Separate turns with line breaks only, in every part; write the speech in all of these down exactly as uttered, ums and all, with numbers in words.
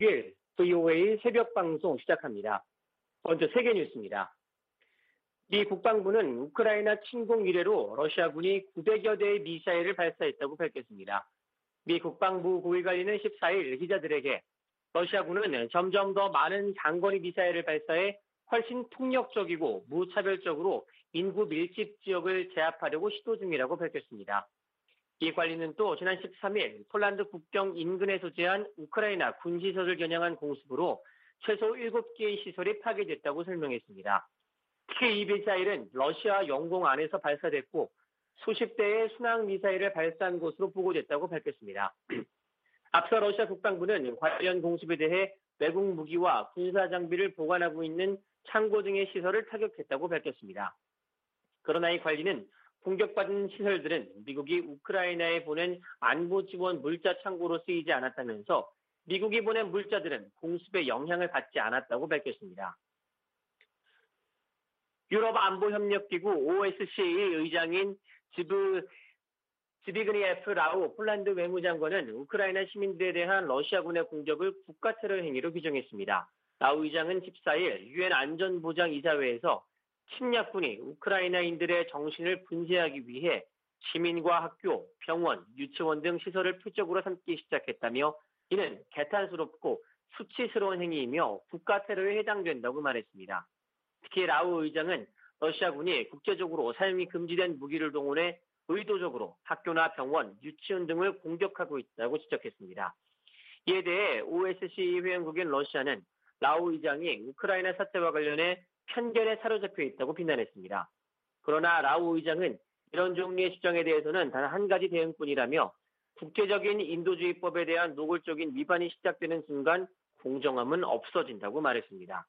일 브이오에이 새벽 방송 시작합니다. 먼저 세계 뉴스입니다. 미 국방부는 우크라이나 침공 이래로 러시아군이 구백여 대의 미사일을 발사했다고 밝혔습니다. 미 국방부 고위관리는 십사일 기자들에게 러시아군은 점점 더 많은 장거리 미사일을 발사해 훨씬 폭력적이고 무차별적으로 인구 밀집 지역을 제압하려고 시도 중이라고 밝혔습니다. 이 관리는 또 지난 십삼일 폴란드 국경 인근에 소재한 우크라이나 군시설을 겨냥한 공습으로 최소 일곱 개의 시설이 파괴됐다고 설명했습니다. 특히 이 미사일은 러시아 영공 안에서 발사됐고 수십 대의 순항 미사일을 발사한 것으로 보고됐다고 밝혔습니다. 앞서 러시아 국방부는 관련 공습에 대해 외국 무기와 군사 장비를 보관하고 있는 창고 등의 시설을 타격했다고 밝혔습니다. 그러나 이 관리는 공격받은 시설들은 미국이 우크라이나에 보낸 안보 지원 물자 창고로 쓰이지 않았다면서 미국이 보낸 물자들은 공습에 영향을 받지 않았다고 밝혔습니다. 유럽 안보협력기구 오에스씨의 의장인 지브, 지비그니에프 라우 폴란드 외무장관은 우크라이나 시민들에 대한 러시아군의 공격을 국가테러 행위로 규정했습니다. 라우 의장은 십사일 유엔 안전보장이사회에서 침략군이 우크라이나인들의 정신을 분쇄하기 위해 시민과 학교, 병원, 유치원 등 시설을 표적으로 삼기 시작했다며 이는 개탄스럽고 수치스러운 행위이며 국가테러에 해당된다고 말했습니다. 특히 라우 의장은 러시아군이 국제적으로 사용이 금지된 무기를 동원해 의도적으로 학교나 병원, 유치원 등을 공격하고 있다고 지적했습니다. 이에 대해 오에스씨 회원국인 러시아는 라우 의장이 우크라이나 사태와 관련해 편견에 사로잡혀 있다고 비난했습니다. 그러나 라우 의장은 이런 종류의 주장에 대해서는 단 한 가지 대응뿐이라며 국제적인 인도주의법에 대한 노골적인 위반이 시작되는 순간 공정함은 없어진다고 말했습니다.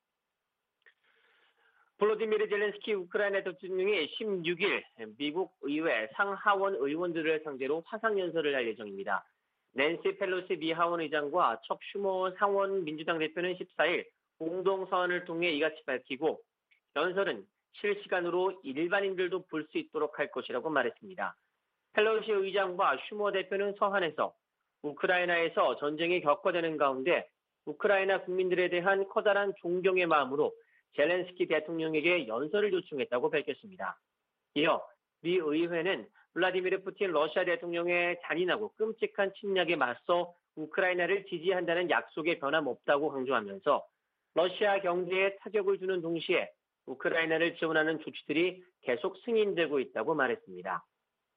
볼로디미르 젤렌스키 우크라이나 대통령이 십육일 미국 의회 상하원 의원들을 상대로 화상연설을 할 예정입니다. 낸시 펠로시 미 하원 의장과 척 슈머 상원 민주당 대표는 십사일 공동서한을 통해 이같이 밝히고 연설은 실시간으로 일반인들도 볼 수 있도록 할 것이라고 말했습니다. 펠로시 의장과 슈머 대표는 서한에서 우크라이나에서 전쟁이 격화되는 가운데 우크라이나 국민들에 대한 커다란 존경의 마음으로 젤렌스키 대통령에게 연설을 요청했다고 밝혔습니다. 이어 미 의회는 블라디미르 푸틴 러시아 대통령의 잔인하고 끔찍한 침략에 맞서 우크라이나를 지지한다는 약속에 변함없다고 강조하면서 러시아 경제에 타격을 주는 동시에 우크라이나를 지원하는 조치들이 계속 승인되고 있다고 말했습니다.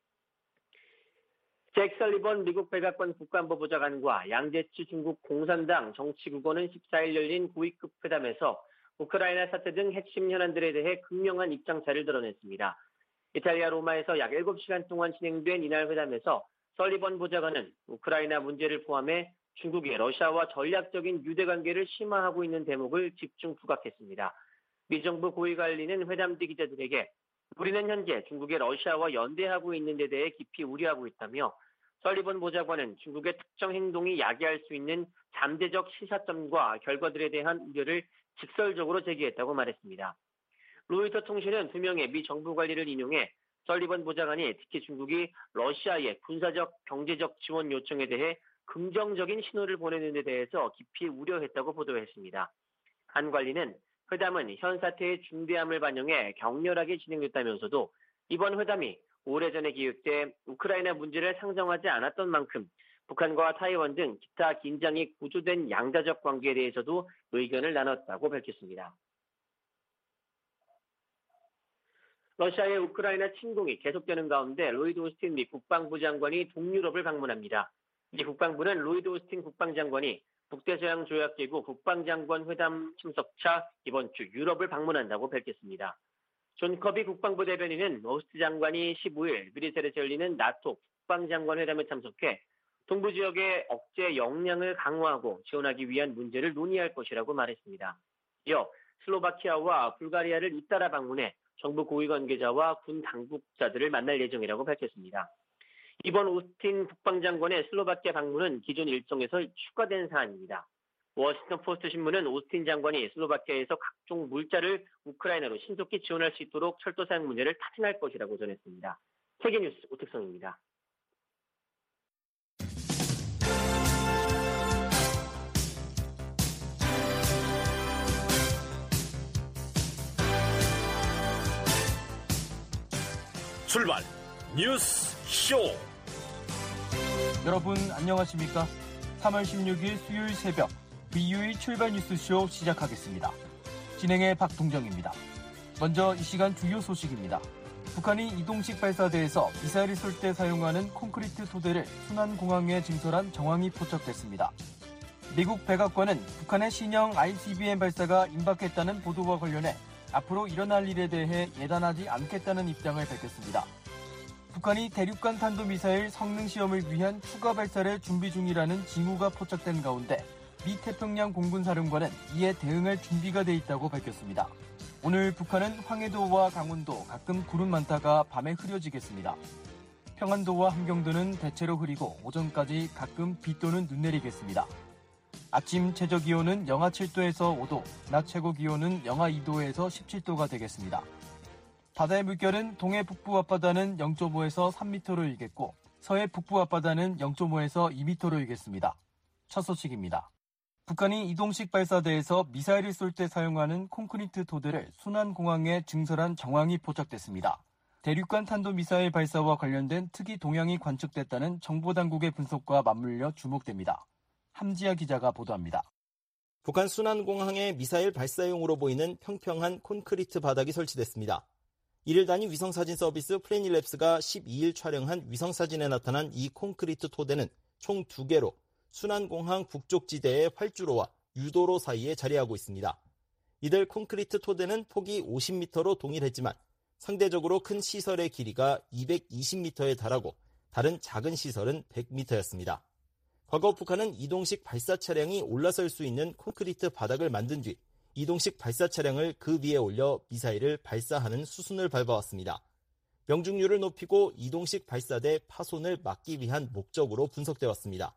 잭 설리번 미국 백악관 국가안보 보좌관과 양제치 중국 공산당 정치국원은 십사일 열린 고위급 회담에서 우크라이나 사태 등 핵심 현안들에 대해 극명한 입장차를 드러냈습니다. 이탈리아 로마에서 약 일곱 시간 동안 진행된 이날 회담에서 설리번 보좌관은 우크라이나 문제를 포함해 중국이 러시아와 전략적인 유대관계를 심화하고 있는 대목을 집중 부각했습니다. 미 정부 고위관리는 회담 뒤 기자들에게 우리는 현재 중국이 러시아와 연대하고 있는 데 대해 깊이 우려하고 있다며 설리번 보좌관은 중국의 특정 행동이 야기할 수 있는 잠재적 시사점과 결과들에 대한 우려를 직설적으로 제기했다고 말했습니다. 로이터 통신은 두 명의 미 정부 관리를 인용해 설리번 보좌관이 특히 중국이 러시아의 군사적, 경제적 지원 요청에 대해 긍정적인 신호를 보내는 데 대해서 깊이 우려했다고 보도했습니다. 한 관리는 회담은 현 사태의 중대함을 반영해 격렬하게 진행됐다면서도 이번 회담이 오래전에 기획돼 우크라이나 문제를 상정하지 않았던 만큼 북한과 타이완 등 기타 긴장이 고조된 양자적 관계에 대해서도 의견을 나눴다고 밝혔습니다. 러시아의 우크라이나 침공이 계속되는 가운데 로이드 오스틴 미 국방부 장관이 동유럽을 방문합니다. 미 국방부는 로이드 오스틴 국방장관이 북대서양조약기구 국방장관 회담 참석차 이번 주 유럽을 방문한다고 밝혔습니다. 존 커비 국방부 대변인은 오스틴 장관이 십오일 브뤼셀에서 열리는 나토 국방장관 회담에 참석해 동부 지역의 억제 역량을 강화하고 지원하기 위한 문제를 논의할 것이라고 말했습니다. 이어 슬로바키아와 불가리아를 잇따라 방문해 정부 고위 관계자와 군 당국자들을 만날 예정이라고 밝혔습니다. 이번 오스틴 국방장관의 슬로바키아 방문은 기존 일정에서 추가된 사안입니다. 워싱턴 포스트 신문은 오스틴 장관이 슬로바키아에서 각종 물자를 우크라이나로 신속히 지원할 수 있도록 철도 사용 문제를 타진할 것이라고 전했습니다. 세계뉴스 오택성입니다.
출발 뉴스 쇼.
여러분 안녕하십니까? 삼월 십육일 수요일 새벽 브이오에이 출발 뉴스쇼 시작하겠습니다. 진행의 박동정입니다. 먼저 이 시간 주요 소식입니다. 북한이 이동식 발사대에서 미사일을 쏠 때 사용하는 콘크리트 토대를 순안공항에 증설한 정황이 포착됐습니다. 미국 백악관은 북한의 신형 아이씨비엠 발사가 임박했다는 보도와 관련해 앞으로 일어날 일에 대해 예단하지 않겠다는 입장을 밝혔습니다. 북한이 대륙간 탄도미사일 성능 시험을 위한 추가 발사를 준비 중이라는 징후가 포착된 가운데 미 태평양 공군사령관은 이에 대응할 준비가 돼 있다고 밝혔습니다. 오늘 북한은 황해도와 강원도 가끔 구름 많다가 밤에 흐려지겠습니다. 평안도와 함경도는 대체로 흐리고 오전까지 가끔 비 또는 눈 내리겠습니다. 아침 최저기온은 영하 칠도에서 오도, 낮 최고기온은 영하 이도에서 십칠도가 되겠습니다. 바다의 물결은 동해 북부 앞바다는 영점오에서 삼 미터로 일겠고 서해 북부 앞바다는 영점오에서 이 미터로 일겠습니다. 첫 소식입니다. 북한이 이동식 발사대에서 미사일을 쏠 때 사용하는 콘크리트 토대를 순안공항에 증설한 정황이 포착됐습니다. 대륙간 탄도미사일 발사와 관련된 특이 동향이 관측됐다는 정보당국의 분석과 맞물려 주목됩니다. 함지아 기자가 보도합니다.
북한 순안공항에 미사일 발사용으로 보이는 평평한 콘크리트 바닥이 설치됐습니다. 일일 단위 위성사진 서비스 플래닛랩스가 십이일 촬영한 위성사진에 나타난 이 콘크리트 토대는 총 두 개로 순안공항 북쪽 지대의 활주로와 유도로 사이에 자리하고 있습니다. 이들 콘크리트 토대는 폭이 오십 미터로 동일했지만 상대적으로 큰 시설의 길이가 이백이십 미터에 달하고 다른 작은 시설은 백 미터였습니다. 과거 북한은 이동식 발사 차량이 올라설 수 있는 콘크리트 바닥을 만든 뒤 이동식 발사 차량을 그 위에 올려 미사일을 발사하는 수순을 밟아왔습니다. 명중률을 높이고 이동식 발사대 파손을 막기 위한 목적으로 분석돼 왔습니다.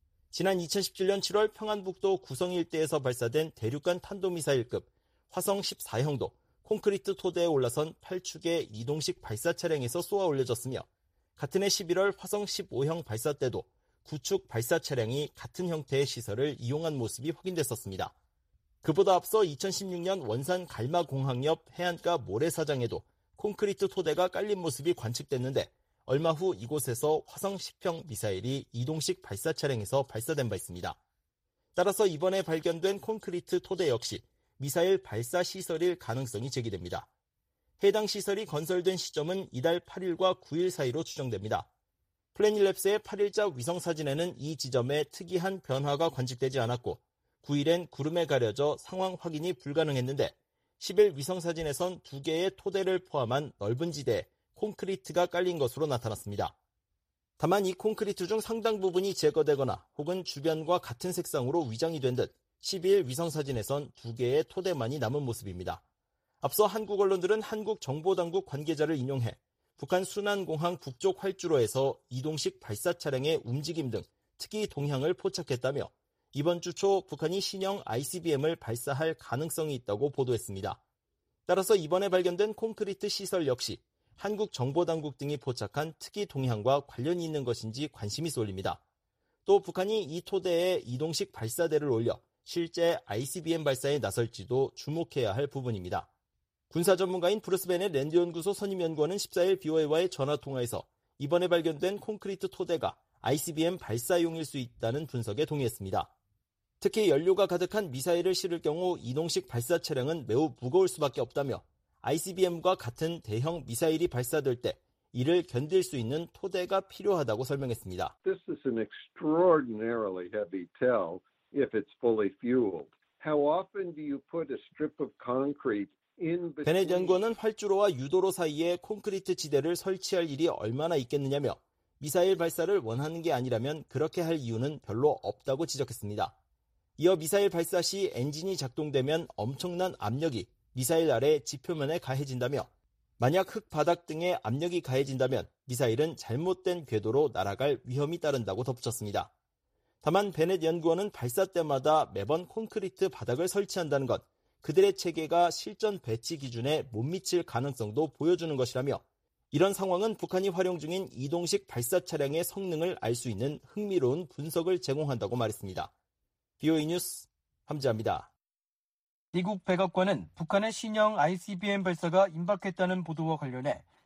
지난 이천십칠년 칠월 평안북도 구성 일대에서 발사된 대륙간 탄도미사일급 화성 십사형도 콘크리트 토대에 올라선 팔 축의 이동식 발사 차량에서 쏘아 올려졌으며 같은 해 십일월 화성 십오형 발사 때도 구 축 발사 차량이 같은 형태의 시설을 이용한 모습이 확인됐었습니다. 그보다 앞서 이천십육년 원산 갈마공항 옆 해안가 모래사장에도 콘크리트 토대가 깔린 모습이 관측됐는데 얼마 후 이곳에서 화성 십형 미사일이 이동식 발사 차량에서 발사된 바 있습니다. 따라서 이번에 발견된 콘크리트 토대 역시 미사일 발사 시설일 가능성이 제기됩니다. 해당 시설이 건설된 시점은 이달 팔일과 구일 사이로 추정됩니다. 플래닛랩스의 팔일자 위성사진에는 이 지점에 특이한 변화가 관측되지 않았고 구일엔 구름에 가려져 상황 확인이 불가능했는데 십일 위성사진에선 두 개의 토대를 포함한 넓은 지대에 콘크리트가 깔린 것으로 나타났습니다. 다만 이 콘크리트 중 상당 부분이 제거되거나 혹은 주변과 같은 색상으로 위장이 된 듯 십이일 위성사진에선 두 개의 토대만이 남은 모습입니다. 앞서 한국 언론들은 한국 정보당국 관계자를 인용해 북한 순안공항 북쪽 활주로에서 이동식 발사 차량의 움직임 등 특이 동향을 포착했다며 이번 주 초 북한이 신형 아이씨비엠을 발사할 가능성이 있다고 보도했습니다. 따라서 이번에 발견된 콘크리트 시설 역시 한국 정보당국 등이 포착한 특이 동향과 관련이 있는 것인지 관심이 쏠립니다. 또 북한이 이 토대에 이동식 발사대를 올려 실제 아이씨비엠 발사에 나설지도 주목해야 할 부분입니다. 군사 전문가인 브루스 베넷 랜드연구소 선임연구원은 십사일 비오에이와의 전화통화에서 이번에 발견된 콘크리트 토대가 아이씨비엠 발사용일 수 있다는 분석에 동의했습니다. 특히 연료가 가득한 미사일을 실을 경우 이동식 발사 차량은 매우 무거울 수밖에 없다며 아이씨비엠과 같은 대형 미사일이 발사될 때 이를 견딜 수 있는 토대가 필요하다고 설명했습니다.
This is an extraordinarily heavy tail if it's fully fueled. How often do you put a strip of concrete
베넷 연구원은 활주로와 유도로 사이에 콘크리트 지대를 설치할 일이 얼마나 있겠느냐며 미사일 발사를 원하는 게 아니라면 그렇게 할 이유는 별로 없다고 지적했습니다. 이어 미사일 발사 시 엔진이 작동되면 엄청난 압력이 미사일 아래 지표면에 가해진다며 만약 흙 바닥 등에 압력이 가해진다면 미사일은 잘못된 궤도로 날아갈 위험이 따른다고 덧붙였습니다. 다만 베넷 연구원은 발사 때마다 매번 콘크리트 바닥을 설치한다는 것, 그들의 체계가 실전 배치 기준에 못 미칠 가능성도 보여주는 것이라며 이런 상황은 북한이 활용 중인 이동식 발사 차량의 성능을 알 수 있는 흥미로운 분석을 제공한다고 말했습니다. 비오에이 뉴스 함지아입니다.
미국 백악관은 북한의 신형 아이씨비엠 발사가 임박했다는 보도와 관련해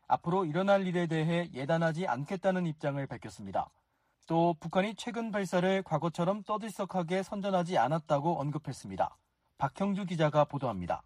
앞으로 일어날 일에 대해 예단하지 않겠다는 입장을 밝혔습니다. 또 북한이 최근 발사를 과거처럼 떠들썩하게 선전하지 않았다고 언급했습니다. 박형주 기자가 보도합니다.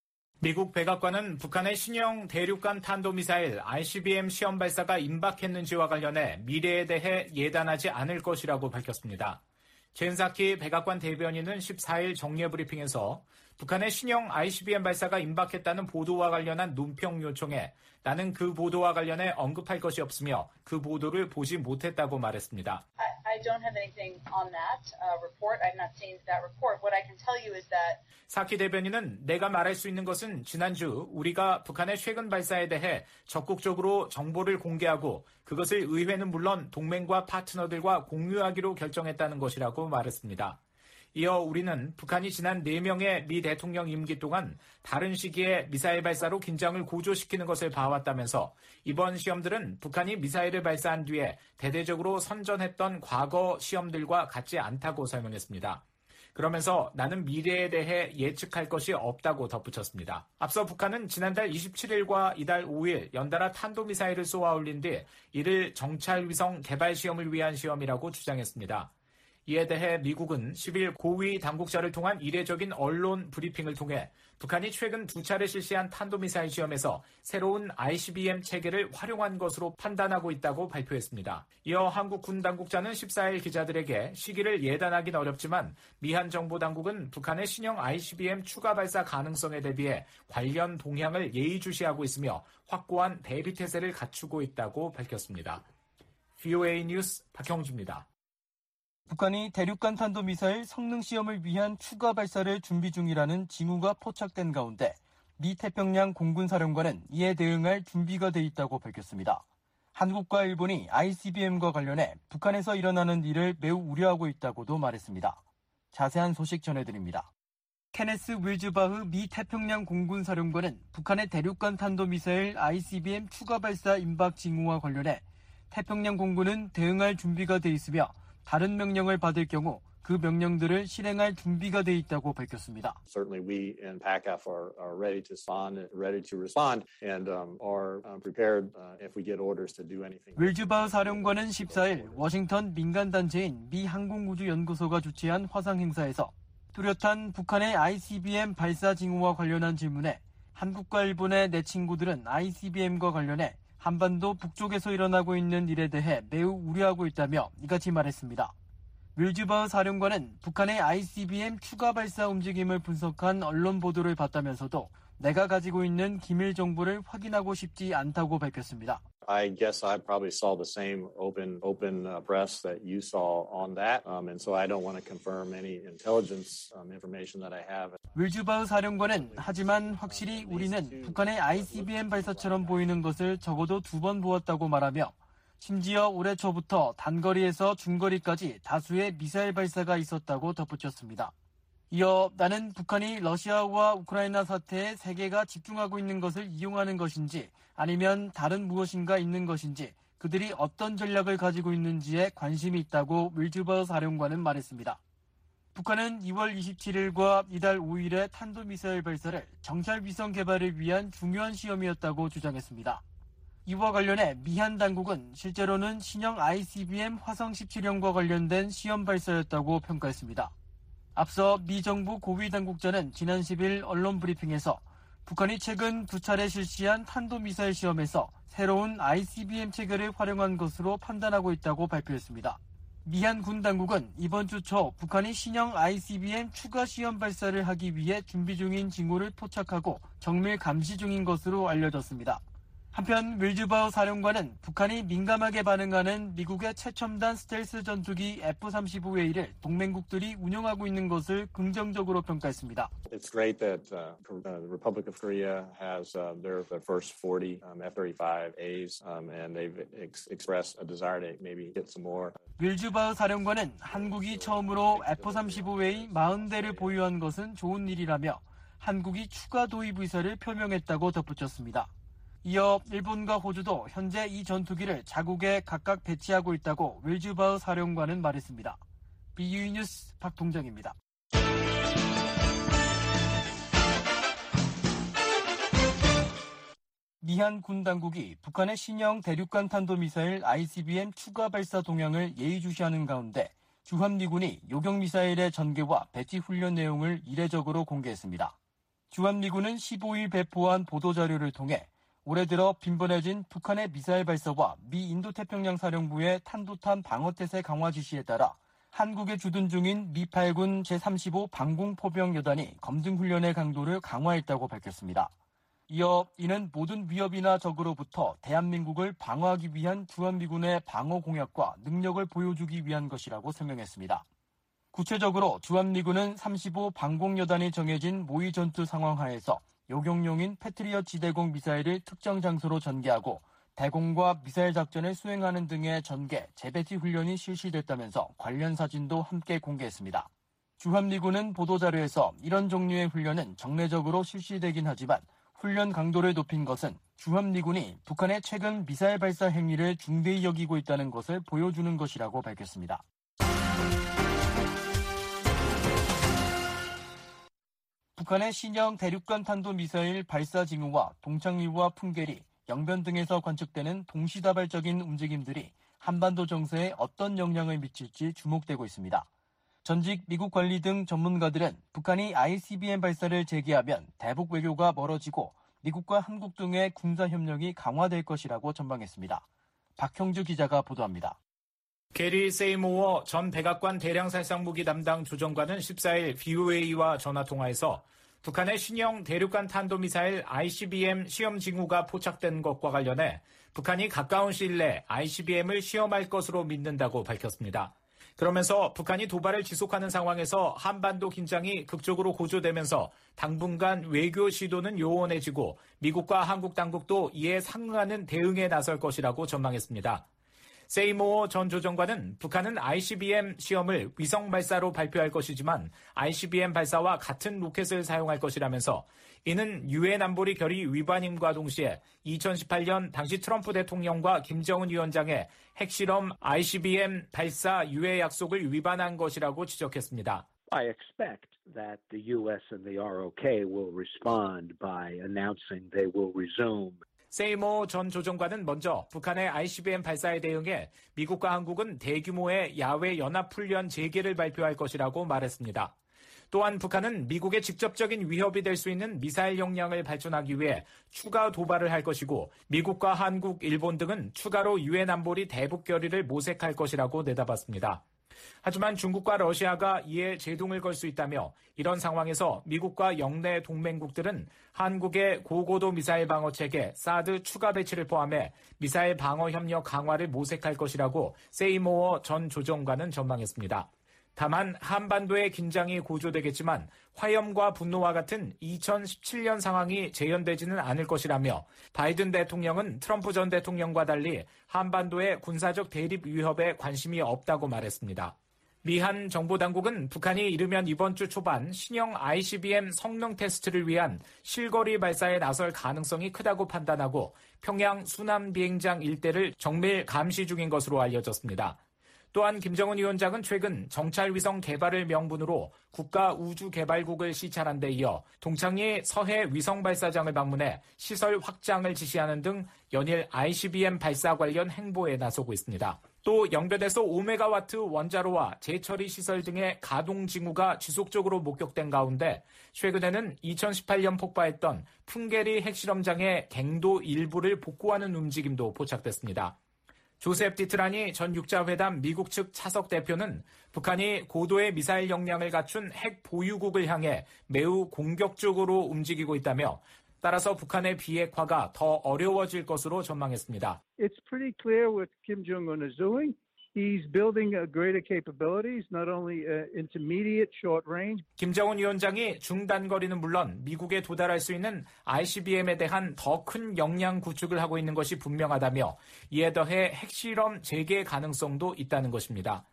미국 백악관은 북한의 신형 대륙간 탄도미사일 아이씨비엠 시험 발사가 임박했는지와 관련해 미래에 대해 예단하지 않을 것이라고 밝혔습니다. 젠사키 백악관 대변인은 십사일 정례 브리핑에서 북한의 신형 아이씨비엠 발사가 임박했다는 보도와 관련한 논평 요청에 나는 그 보도와 관련해 언급할 것이 없으며 그 보도를 보지 못했다고 말했습니다.
I don't have anything on that uh, report. I've not seen that report. What I can tell you is that
사키 대변인은 내가 말할 수 있는 것은 지난주 우리가 북한의 최근 발사에 대해 적극적으로 정보를 공개하고 그것을 의회는 물론 동맹과 파트너들과 공유하기로 결정했다는 것이라고 말했습니다. 이어 우리는 북한이 지난 네 명의 미 대통령 임기 동안 다른 시기에 미사일 발사로 긴장을 고조시키는 것을 봐왔다면서 이번 시험들은 북한이 미사일을 발사한 뒤에 대대적으로 선전했던 과거 시험들과 같지 않다고 설명했습니다. 그러면서 나는 미래에 대해 예측할 것이 없다고 덧붙였습니다. 앞서 북한은 지난달 이십칠일과 이달 오일 연달아 탄도미사일을 쏘아 올린 뒤 이를 정찰위성 개발 시험을 위한 시험이라고 주장했습니다. 이에 대해 미국은 십일 고위 당국자를 통한 이례적인 언론 브리핑을 통해 북한이 최근 두 차례 실시한 탄도미사일 시험에서 새로운 아이씨비엠 체계를 활용한 것으로 판단하고 있다고 발표했습니다. 이어 한국 군 당국자는 십사일 기자들에게 시기를 예단하긴 어렵지만 미한 정보 당국은 북한의 신형 아이씨비엠 추가 발사 가능성에 대비해 관련 동향을 예의주시하고 있으며 확고한 대비 태세를 갖추고 있다고 밝혔습니다. 브이오에이 뉴스 박형주입니다.
북한이 대륙간 탄도미사일 성능 시험을 위한 추가 발사를 준비 중이라는 징후가 포착된 가운데 미 태평양 공군사령관은 이에 대응할 준비가 돼 있다고 밝혔습니다. 한국과 일본이 아이씨비엠과 관련해 북한에서 일어나는 일을 매우 우려하고 있다고도 말했습니다. 자세한 소식 전해드립니다. 케네스 윌즈바흐 미 태평양 공군사령관은 북한의 대륙간 탄도미사일 아이씨비엠 추가 발사 임박 징후와 관련해 태평양 공군은 대응할 준비가 돼 있으며 다른 명령을 받을 경우 그 명령들을 실행할 준비가 돼 있다고 밝혔습니다.
Certainly, we in PACAF are, are ready to respond, ready to respond, and um, are um, prepared uh, if we get orders to do anything.
윌즈바흐 사령관은 십사일 워싱턴 민간 단체인 미 항공우주연구소가 주최한 화상 행사에서 뚜렷한 북한의 아이씨비엠 발사 징후와 관련한 질문에 한국과 일본의 내 친구들은 아이씨비엠과 관련해 한반도 북쪽에서 일어나고 있는 일에 대해 매우 우려하고 있다며 이같이 말했습니다. 윌즈바흐 사령관은 북한의 아이씨비엠 추가 발사 움직임을 분석한 언론 보도를 봤다면서도 내가 가지고 있는 기밀 정보를 확인하고 싶지 않다고 밝혔습니다.
I guess I probably saw the same open open uh, press that you saw on that, um, and so I don't want to confirm any intelligence um, information that I have.
윌즈바흐 사령관은 하지만 확실히 우리는 북한의 아이씨비엠 발사처럼 보이는 것을 적어도 두 번 보았다고 말하며 심지어 올해 초부터 단거리에서 중거리까지 다수의 미사일 발사가 있었다고 덧붙였습니다. 이어 나는 북한이 러시아와 우크라이나 사태에 세계가 집중하고 있는 것을 이용하는 것인지 아니면 다른 무엇인가 있는 것인지 그들이 어떤 전략을 가지고 있는지에 관심이 있다고 윌즈바흐 사령관은 말했습니다. 북한은 이월 이십칠일과 이달 오일의 탄도미사일 발사를 정찰위성 개발을 위한 중요한 시험이었다고 주장했습니다. 이와 관련해 미한 당국은 실제로는 신형 아이씨비엠 화성 십칠형과 관련된 시험 발사였다고 평가했습니다. 앞서 미 정부 고위 당국자는 지난 십일 언론 브리핑에서 북한이 최근 두 차례 실시한 탄도미사일 시험에서 새로운 아이씨비엠 체계를 활용한 것으로 판단하고 있다고 발표했습니다. 미한 군 당국은 이번 주 초 북한이 신형 아이씨비엠 추가 시험 발사를 하기 위해 준비 중인 징후를 포착하고 정밀 감시 중인 것으로 알려졌습니다. 한편 윌즈바흐 사령관은 북한이 민감하게 반응하는 미국의 최첨단 스텔스 전투기 에프 삼십오 에이를 동맹국들이 운영하고 있는 것을 긍정적으로 평가했습니다.
It's great that uh, the Republic of Korea has uh, their, their first forty um, 에프 삼십오 에이's um, and they've ex- expressed a desire to maybe get some more.
윌즈바흐 사령관은 한국이 처음으로 에프 삼십오 에이 사십 대를 보유한 것은 좋은 일이라며 한국이 추가 도입 의사를 표명했다고 덧붙였습니다. 이어 일본과 호주도 현재 이 전투기를 자국에 각각 배치하고 있다고 윌즈바흐 사령관은 말했습니다. 비유이 뉴스 박동정입니다. 미한 군 당국이 북한의 신형 대륙간 탄도미사일 아이씨비엠 추가 발사 동향을 예의주시하는 가운데 주한미군이 요격미사일의 전개와 배치 훈련 내용을 이례적으로 공개했습니다. 주한미군은 십오 일 배포한 보도자료를 통해 올해 들어 빈번해진 북한의 미사일 발사와 미 인도태평양 사령부의 탄도탄 방어태세 강화 지시에 따라 한국에 주둔 중인 미 팔 군 제삼십오 방공포병여단이 검증훈련의 강도를 강화했다고 밝혔습니다. 이어 이는 모든 위협이나 적으로부터 대한민국을 방어하기 위한 주한미군의 방어 공약과 능력을 보여주기 위한 것이라고 설명했습니다. 구체적으로 주한미군은 삼십오 방공여단이 정해진 모의 전투 상황 하에서 요격용인 패트리엇 지대공 미사일을 특정 장소로 전개하고 대공과 미사일 작전을 수행하는 등의 전개, 재배치 훈련이 실시됐다면서 관련 사진도 함께 공개했습니다. 주한미군은 보도자료에서 이런 종류의 훈련은 정례적으로 실시되긴 하지만 훈련 강도를 높인 것은 주한미군이 북한의 최근 미사일 발사 행위를 중대히 여기고 있다는 것을 보여주는 것이라고 밝혔습니다. 북한의 신형 대륙간 탄도미사일 발사 징후와 동창리와 풍계리, 영변 등에서 관측되는 동시다발적인 움직임들이 한반도 정세에 어떤 영향을 미칠지 주목되고 있습니다. 전직 미국 관리 등 전문가들은 북한이 아이씨비엠 발사를 재개하면 대북 외교가 멀어지고 미국과 한국 등의 군사협력이 강화될 것이라고 전망했습니다. 박형주 기자가 보도합니다.
게리 세이모어 전 백악관 대량살상무기 담당 조정관은 십사 일 브이오에이와 전화통화에서 북한의 신형 대륙간 탄도미사일 아이씨비엠 시험 징후가 포착된 것과 관련해 북한이 가까운 시일 내 아이씨비엠을 시험할 것으로 믿는다고 밝혔습니다. 그러면서 북한이 도발을 지속하는 상황에서 한반도 긴장이 극적으로 고조되면서 당분간 외교 시도는 요원해지고 미국과 한국 당국도 이에 상응하는 대응에 나설 것이라고 전망했습니다. 세이모어 전 조정관은 북한은 아이씨비엠 시험을 위성 발사로 발표할 것이지만 아이씨비엠 발사와 같은 로켓을 사용할 것이라면서 이는 유엔 안보리 결의 위반임과 동시에 이천십팔 년 당시 트럼프 대통령과 김정은 위원장의 핵실험 아이씨비엠 발사 유예 약속을 위반한 것이라고 지적했습니다.
I expect that the U S and the 알오케이 will respond by announcing they will resume.
세이모 전 조정관은 먼저 북한의 아이씨비엠 발사에 대응해 미국과 한국은 대규모의 야외 연합훈련 재개를 발표할 것이라고 말했습니다. 또한 북한은 미국의 직접적인 위협이 될 수 있는 미사일 역량을 발전하기 위해 추가 도발을 할 것이고 미국과 한국, 일본 등은 추가로 유엔 안보리 대북 결의를 모색할 것이라고 내다봤습니다. 하지만 중국과 러시아가 이에 제동을 걸 수 있다며 이런 상황에서 미국과 영내 동맹국들은 한국의 고고도 미사일 방어 체계 사드 추가 배치를 포함해 미사일 방어 협력 강화를 모색할 것이라고 세이모어 전 조정관은 전망했습니다. 다만 한반도의 긴장이 고조되겠지만 화염과 분노와 같은 이천십칠 년 상황이 재현되지는 않을 것이라며 바이든 대통령은 트럼프 전 대통령과 달리 한반도의 군사적 대립 위협에 관심이 없다고 말했습니다. 미한 정보당국은 북한이 이르면 이번 주 초반 신형 아이씨비엠 성능 테스트를 위한 실거리 발사에 나설 가능성이 크다고 판단하고 평양 수남 비행장 일대를 정밀 감시 중인 것으로 알려졌습니다. 또한 김정은 위원장은 최근 정찰위성 개발을 명분으로 국가우주개발국을 시찰한 데 이어 동창리 서해 위성발사장을 방문해 시설 확장을 지시하는 등 연일 아이씨비엠 발사 관련 행보에 나서고 있습니다. 또 영변에서 오 메가와트 원자로와 재처리 시설 등의 가동 징후가 지속적으로 목격된 가운데 최근에는 이천십팔 년 폭파했던 풍계리 핵실험장의 갱도 일부를 복구하는 움직임도 포착됐습니다. 조셉 디트라니 전 육자회담 미국 측 차석 대표는 북한이 고도의 미사일 역량을 갖춘 핵 보유국을 향해 매우 공격적으로 움직이고 있다며 따라서 북한의 비핵화가 더 어려워질 것으로 전망했습니다.
It's pretty clear what Kim Jong-un is doing. He's building greater capabilities, not only intermediate, short range.
김정은 위원장이 중단거리는 물론 미국에 도달할 수 있는 아이씨비엠에 대한 더 큰 역량 구축을 하고 있는 것이 분명하다며 이에 더해 핵실험 재개 가능성도 있다는 것입니다.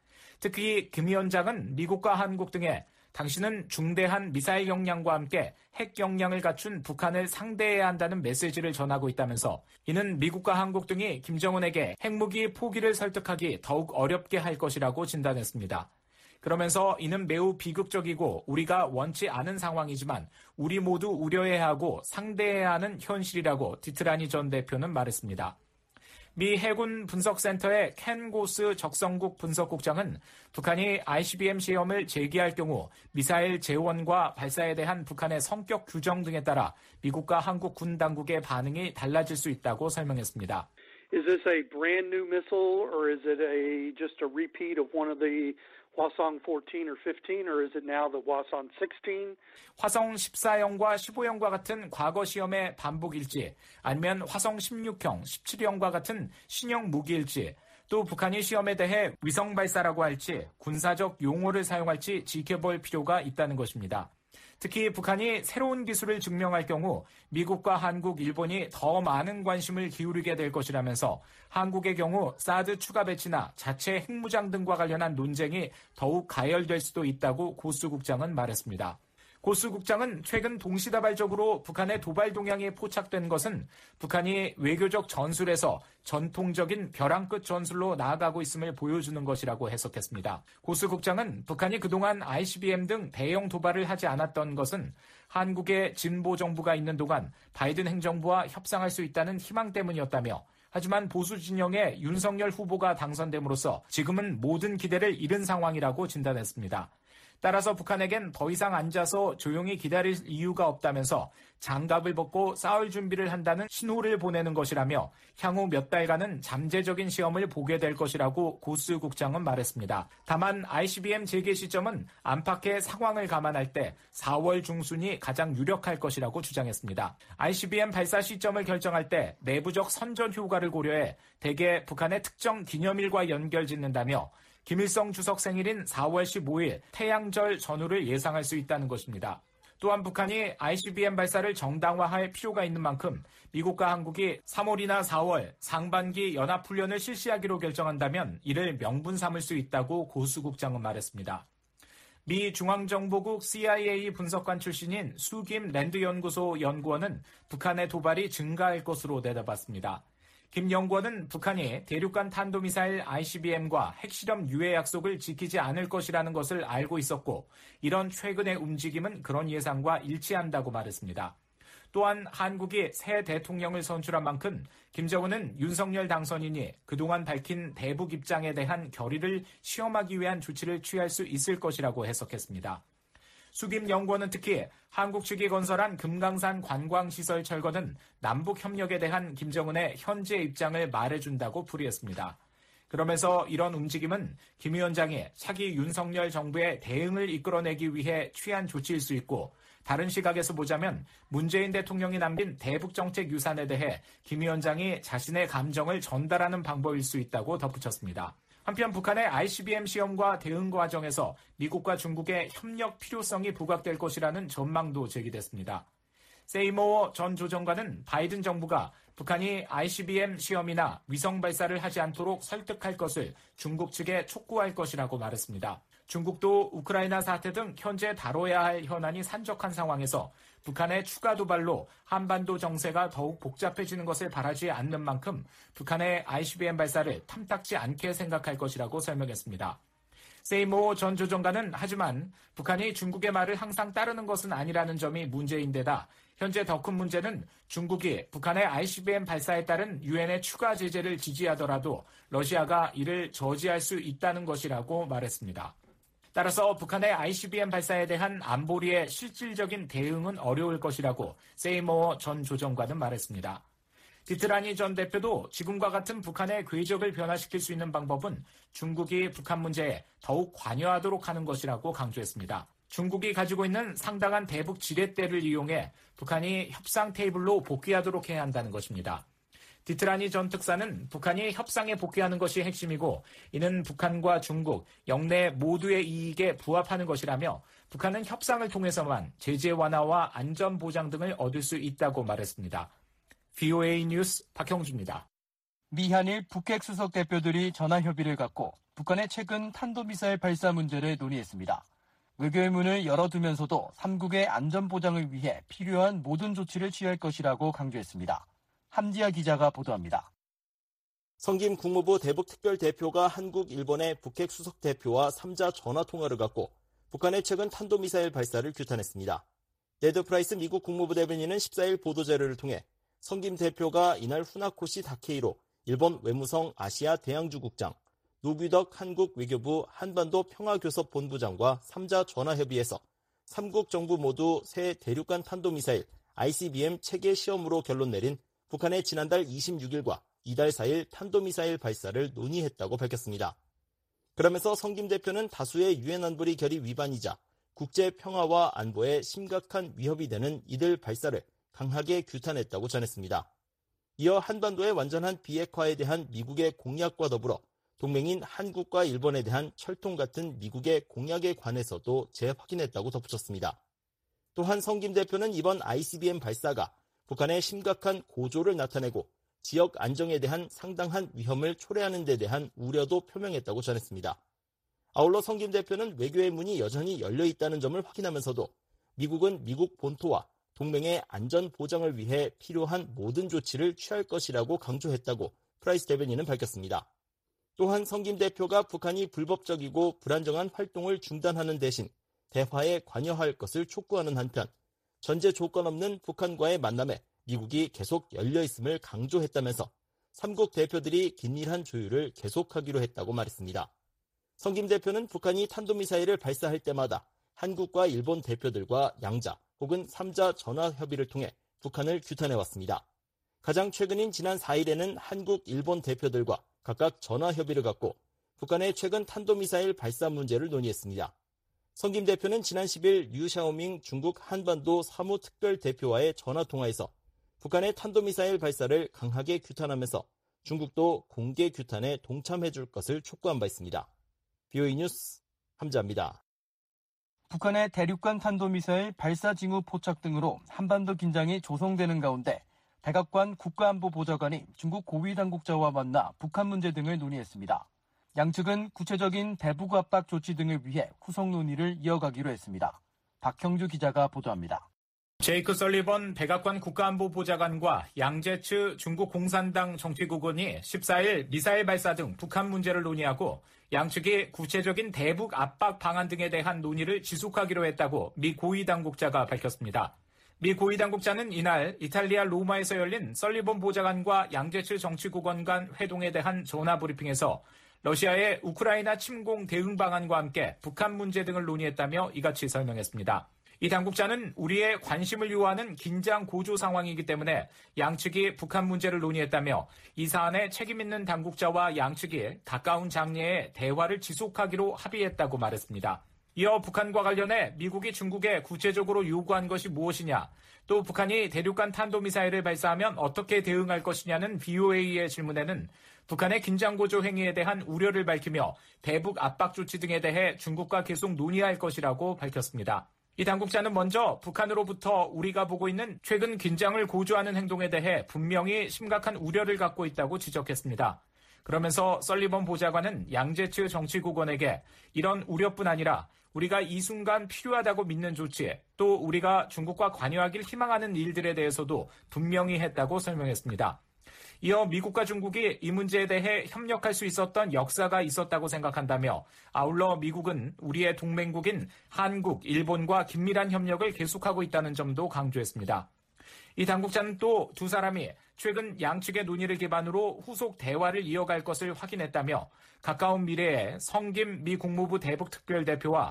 특히 김 위원장은 미국과 한국 등에 당신은 중대한 미사일 역량과 함께 핵 역량을 갖춘 북한을 상대해야 한다는 메시지를 전하고 있다면서 이는 미국과 한국 등이 김정은에게 핵무기 포기를 설득하기 더욱 어렵게 할 것이라고 진단했습니다. 그러면서 이는 매우 비극적이고 우리가 원치 않은 상황이지만 우리 모두 우려해야 하고 상대해야 하는 현실이라고 디트라니 전 대표는 말했습니다. 미 해군 분석센터의 켄 고스 적성국 분석국장은 북한이 아이씨비엠 시험을 재개할 경우 미사일 재원과 발사에 대한 북한의 성격 규정 등에 따라 미국과 한국 군 당국의 반응이 달라질 수 있다고 설명했습니다.
Is this a brand new missile or is it a just a repeat of one of the 화성 fourteen or fifteen or is it now the 화성 sixteen?
화성 십사형과 십오형과 같은 과거 시험의 반복일지 아니면 화성 십육형, 십칠형과 같은 신형 무기일지 또 북한이 시험에 대해 위성 발사라고 할지 군사적 용어를 사용할지 지켜볼 필요가 있다는 것입니다. 특히 북한이 새로운 기술을 증명할 경우 미국과 한국, 일본이 더 많은 관심을 기울이게 될 것이라면서 한국의 경우 사드 추가 배치나 자체 핵무장 등과 관련한 논쟁이 더욱 가열될 수도 있다고 고스 국장은 말했습니다. 고스 국장은 최근 동시다발적으로 북한의 도발 동향이 포착된 것은 북한이 외교적 전술에서 전통적인 벼랑 끝 전술로 나아가고 있음을 보여주는 것이라고 해석했습니다. 고스 국장은 북한이 그동안 아이씨비엠 등 대형 도발을 하지 않았던 것은 한국의 진보 정부가 있는 동안 바이든 행정부와 협상할 수 있다는 희망 때문이었다며 하지만 보수 진영의 윤석열 후보가 당선됨으로써 지금은 모든 기대를 잃은 상황이라고 진단했습니다. 따라서 북한에겐 더 이상 앉아서 조용히 기다릴 이유가 없다면서 장갑을 벗고 싸울 준비를 한다는 신호를 보내는 것이라며 향후 몇 달간은 잠재적인 시험을 보게 될 것이라고 고스 국장은 말했습니다. 다만 아이씨비엠 재개 시점은 안팎의 상황을 감안할 때 사월 중순이 가장 유력할 것이라고 주장했습니다. 아이씨비엠 발사 시점을 결정할 때 내부적 선전 효과를 고려해 대개 북한의 특정 기념일과 연결짓는다며 김일성 주석 생일인 사월 십오일 태양절 전후를 예상할 수 있다는 것입니다. 또한 북한이 아이씨비엠 발사를 정당화할 필요가 있는 만큼 미국과 한국이 삼월이나 사월 상반기 연합훈련을 실시하기로 결정한다면 이를 명분 삼을 수 있다고 고수 국장은 말했습니다. 미 중앙정보국 씨아이에이 분석관 출신인 수김 랜드연구소 연구원은 북한의 도발이 증가할 것으로 내다봤습니다. 김 연구원은 북한이 대륙간 탄도미사일 아이씨비엠과 핵실험 유예 약속을 지키지 않을 것이라는 것을 알고 있었고 이런 최근의 움직임은 그런 예상과 일치한다고 말했습니다. 또한 한국이 새 대통령을 선출한 만큼 김정은은 윤석열 당선인이 그동안 밝힌 대북 입장에 대한 결의를 시험하기 위한 조치를 취할 수 있을 것이라고 해석했습니다. 수김 연구원은 특히 한국 측이 건설한 금강산 관광시설 철거는 남북협력에 대한 김정은의 현재 입장을 말해준다고 풀이했습니다. 그러면서 이런 움직임은 김 위원장이 차기 윤석열 정부의 대응을 이끌어내기 위해 취한 조치일 수 있고 다른 시각에서 보자면 문재인 대통령이 남긴 대북정책 유산에 대해 김 위원장이 자신의 감정을 전달하는 방법일 수 있다고 덧붙였습니다. 한편 북한의 아이씨비엠 시험과 대응 과정에서 미국과 중국의 협력 필요성이 부각될 것이라는 전망도 제기됐습니다. 세이모어 전 조정관은 바이든 정부가 북한이 아이씨비엠 시험이나 위성 발사를 하지 않도록 설득할 것을 중국 측에 촉구할 것이라고 말했습니다. 중국도 우크라이나 사태 등 현재 다뤄야 할 현안이 산적한 상황에서 북한의 추가 도발로 한반도 정세가 더욱 복잡해지는 것을 바라지 않는 만큼 북한의 아이씨비엠 발사를 탐탁지 않게 생각할 것이라고 설명했습니다. 세이모 전 조정관은 하지만 북한이 중국의 말을 항상 따르는 것은 아니라는 점이 문제인데다 현재 더 큰 문제는 중국이 북한의 아이씨비엠 발사에 따른 유엔의 추가 제재를 지지하더라도 러시아가 이를 저지할 수 있다는 것이라고 말했습니다. 따라서 북한의 아이씨비엠 발사에 대한 안보리의 실질적인 대응은 어려울 것이라고 세이모 전 조정관은 말했습니다. 디트라니 전 대표도 지금과 같은 북한의 궤적을 변화시킬 수 있는 방법은 중국이 북한 문제에 더욱 관여하도록 하는 것이라고 강조했습니다. 중국이 가지고 있는 상당한 대북 지렛대를 이용해 북한이 협상 테이블로 복귀하도록 해야 한다는 것입니다. 디트라니 전 특사는 북한이 협상에 복귀하는 것이 핵심이고 이는 북한과 중국, 영내 모두의 이익에 부합하는 것이라며 북한은 협상을 통해서만 제재 완화와 안전 보장 등을 얻을 수 있다고 말했습니다. 브이오에이 뉴스 박형주입니다.
미한일 북핵 수석 대표들이 전화 협의를 갖고 북한의 최근 탄도미사일 발사 문제를 논의했습니다. 외교의 문을 열어두면서도 삼국의 안전 보장을 위해 필요한 모든 조치를 취할 것이라고 강조했습니다. 함지아 기자가 보도합니다.
성김 국무부 대북특별대표가 한국, 일본의 북핵 수석대표와 삼 자 전화통화를 갖고 북한의 최근 탄도미사일 발사를 규탄했습니다. 네드 프라이스 미국 국무부 대변인은 십사일 보도자료를 통해 성김 대표가 이날 후나코시 다케이로 일본 외무성 아시아 대양주국장, 노규덕 한국 외교부 한반도 평화교섭 본부장과 삼 자 전화협의에서 삼국 정부 모두 새 대륙간 탄도미사일 아이씨비엠 체계 시험으로 결론 내린 북한의 지난달 이십육일과 이달 사일 탄도미사일 발사를 논의했다고 밝혔습니다. 그러면서 성김 대표는 다수의 유엔 안보리 결의 위반이자 국제 평화와 안보에 심각한 위협이 되는 이들 발사를 강하게 규탄했다고 전했습니다. 이어 한반도의 완전한 비핵화에 대한 미국의 공약과 더불어 동맹인 한국과 일본에 대한 철통 같은 미국의 공약에 관해서도 재확인했다고 덧붙였습니다. 또한 성김 대표는 이번 아이씨비엠 발사가 북한의 심각한 고조를 나타내고 지역 안정에 대한 상당한 위험을 초래하는 데 대한 우려도 표명했다고 전했습니다. 아울러 성김 대표는 외교의 문이 여전히 열려 있다는 점을 확인하면서도 미국은 미국 본토와 동맹의 안전 보장을 위해 필요한 모든 조치를 취할 것이라고 강조했다고 프라이스 대변인은 밝혔습니다. 또한 성김 대표가 북한이 불법적이고 불안정한 활동을 중단하는 대신 대화에 관여할 것을 촉구하는 한편 전제 조건 없는 북한과의 만남에 미국이 계속 열려있음을 강조했다면서 삼국 대표들이 긴밀한 조율을 계속하기로 했다고 말했습니다. 성김 대표는 북한이 탄도미사일을 발사할 때마다 한국과 일본 대표들과 양자 혹은 삼 자 전화 협의를 통해 북한을 규탄해왔습니다. 가장 최근인 지난 사일에는 한국, 일본 대표들과 각각 전화 협의를 갖고 북한의 최근 탄도미사일 발사 문제를 논의했습니다. 성김 대표는 지난 십일 류샤오밍 중국 한반도 사무특별대표와의 전화통화에서 북한의 탄도미사일 발사를 강하게 규탄하면서 중국도 공개 규탄에 동참해줄 것을 촉구한 바 있습니다. 비오이 뉴스 함자입니다.
북한의 대륙간 탄도미사일 발사 징후 포착 등으로 한반도 긴장이 조성되는 가운데 백악관 국가안보보좌관이 중국 고위 당국자와 만나 북한 문제 등을 논의했습니다. 양측은 구체적인 대북 압박 조치 등을 위해 후속 논의를 이어가기로 했습니다. 박형주 기자가 보도합니다.
제이크 설리번 백악관 국가안보보좌관과 양제츠 중국 공산당 정치국원이 십사일 미사일 발사 등 북한 문제를 논의하고 양측이 구체적인 대북 압박 방안 등에 대한 논의를 지속하기로 했다고 미 고위 당국자가 밝혔습니다. 미 고위 당국자는 이날 이탈리아 로마에서 열린 설리번 보좌관과 양제츠 정치국원 간 회동에 대한 전화 브리핑에서 러시아의 우크라이나 침공 대응 방안과 함께 북한 문제 등을 논의했다며 이같이 설명했습니다. 이 당국자는 우리의 관심을 요하는 긴장 고조 상황이기 때문에 양측이 북한 문제를 논의했다며 이 사안에 책임 있는 당국자와 양측이 가까운 장래에 대화를 지속하기로 합의했다고 말했습니다. 이어 북한과 관련해 미국이 중국에 구체적으로 요구한 것이 무엇이냐, 또 북한이 대륙간 탄도미사일을 발사하면 어떻게 대응할 것이냐는 비오에이의 질문에는 북한의 긴장고조 행위에 대한 우려를 밝히며 대북 압박 조치 등에 대해 중국과 계속 논의할 것이라고 밝혔습니다. 이 당국자는 먼저 북한으로부터 우리가 보고 있는 최근 긴장을 고조하는 행동에 대해 분명히 심각한 우려를 갖고 있다고 지적했습니다. 그러면서 설리번 보좌관은 양제츠 정치국원에게 이런 우려뿐 아니라 우리가 이 순간 필요하다고 믿는 조치, 또 우리가 중국과 관여하길 희망하는 일들에 대해서도 분명히 했다고 설명했습니다. 이어 미국과 중국이 이 문제에 대해 협력할 수 있었던 역사가 있었다고 생각한다며 아울러 미국은 우리의 동맹국인 한국, 일본과 긴밀한 협력을 계속하고 있다는 점도 강조했습니다. 이 당국자는 또 두 사람이 최근 양측의 논의를 기반으로 후속 대화를 이어갈 것을 확인했다며 가까운 미래에 성김 미 국무부 대북특별대표와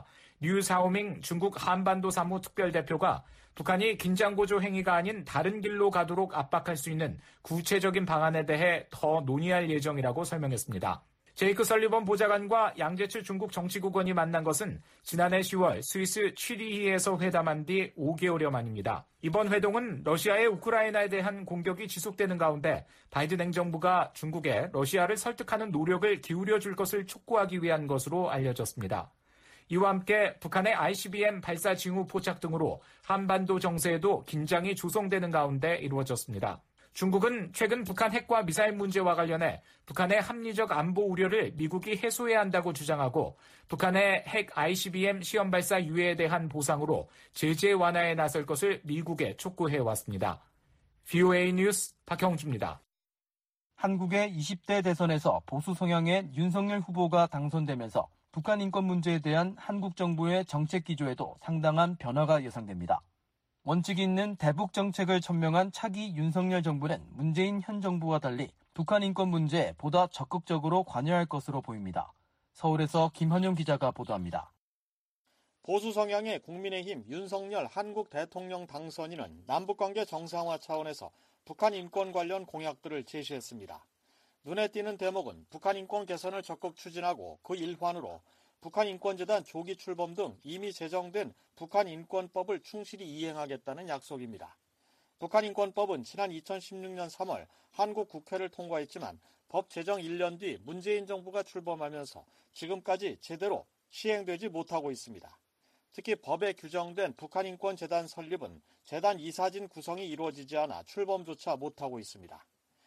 류샤오밍 중국 한반도 사무특별대표가 북한이 긴장고조 행위가 아닌 다른 길로 가도록 압박할 수 있는 구체적인 방안에 대해 더 논의할 예정이라고 설명했습니다. 제이크 설리번 보좌관과 양제츠 중국 정치국원이 만난 것은 지난해 시월 스위스 취리히에서 회담한 뒤 오 개월여 만입니다. 이번 회동은 러시아의 우크라이나에 대한 공격이 지속되는 가운데 바이든 행정부가 중국에 러시아를 설득하는 노력을 기울여줄 것을 촉구하기 위한 것으로 알려졌습니다. 이와 함께 북한의 아이씨비엠 발사 징후 포착 등으로 한반도 정세에도 긴장이 조성되는 가운데 이루어졌습니다. 중국은 최근 북한 핵과 미사일 문제와 관련해 북한의 합리적 안보 우려를 미국이 해소해야 한다고 주장하고 북한의 핵 아이씨비엠 시험 발사 유예에 대한 보상으로 제재 완화에 나설 것을 미국에 촉구해왔습니다. 비오에이 뉴스 박형주입니다.
한국의 이십 대 대선에서 보수 성향의 윤석열 후보가 당선되면서 북한 인권 문제에 대한 한국 정부의 정책 기조에도 상당한 변화가 예상됩니다. 원칙이 있는 대북 정책을 천명한 차기 윤석열 정부는 문재인 현 정부와 달리 북한 인권 문제에 보다 적극적으로 관여할 것으로 보입니다. 서울에서 김현용 기자가 보도합니다.
보수 성향의 국민의힘 윤석열 한국 대통령 당선인은 남북관계 정상화 차원에서 북한 인권 관련 공약들을 제시했습니다. 눈에 띄는 대목은 북한 인권 개선을 적극 추진하고 그 일환으로 북한인권재단 조기 출범 등 이미 제정된 북한인권법을 충실히 이행하겠다는 약속입니다. 북한인권법은 지난 이천십육 년 삼월 한국 국회를 통과했지만 법 제정 일 년 뒤 문재인 정부가 출범하면서 지금까지 제대로 시행되지 못하고 있습니다. 특히 법에 규정된 북한인권재단 설립은 재단 이사진 구성이 이루어지지 않아 출범조차 못하고 있습니다.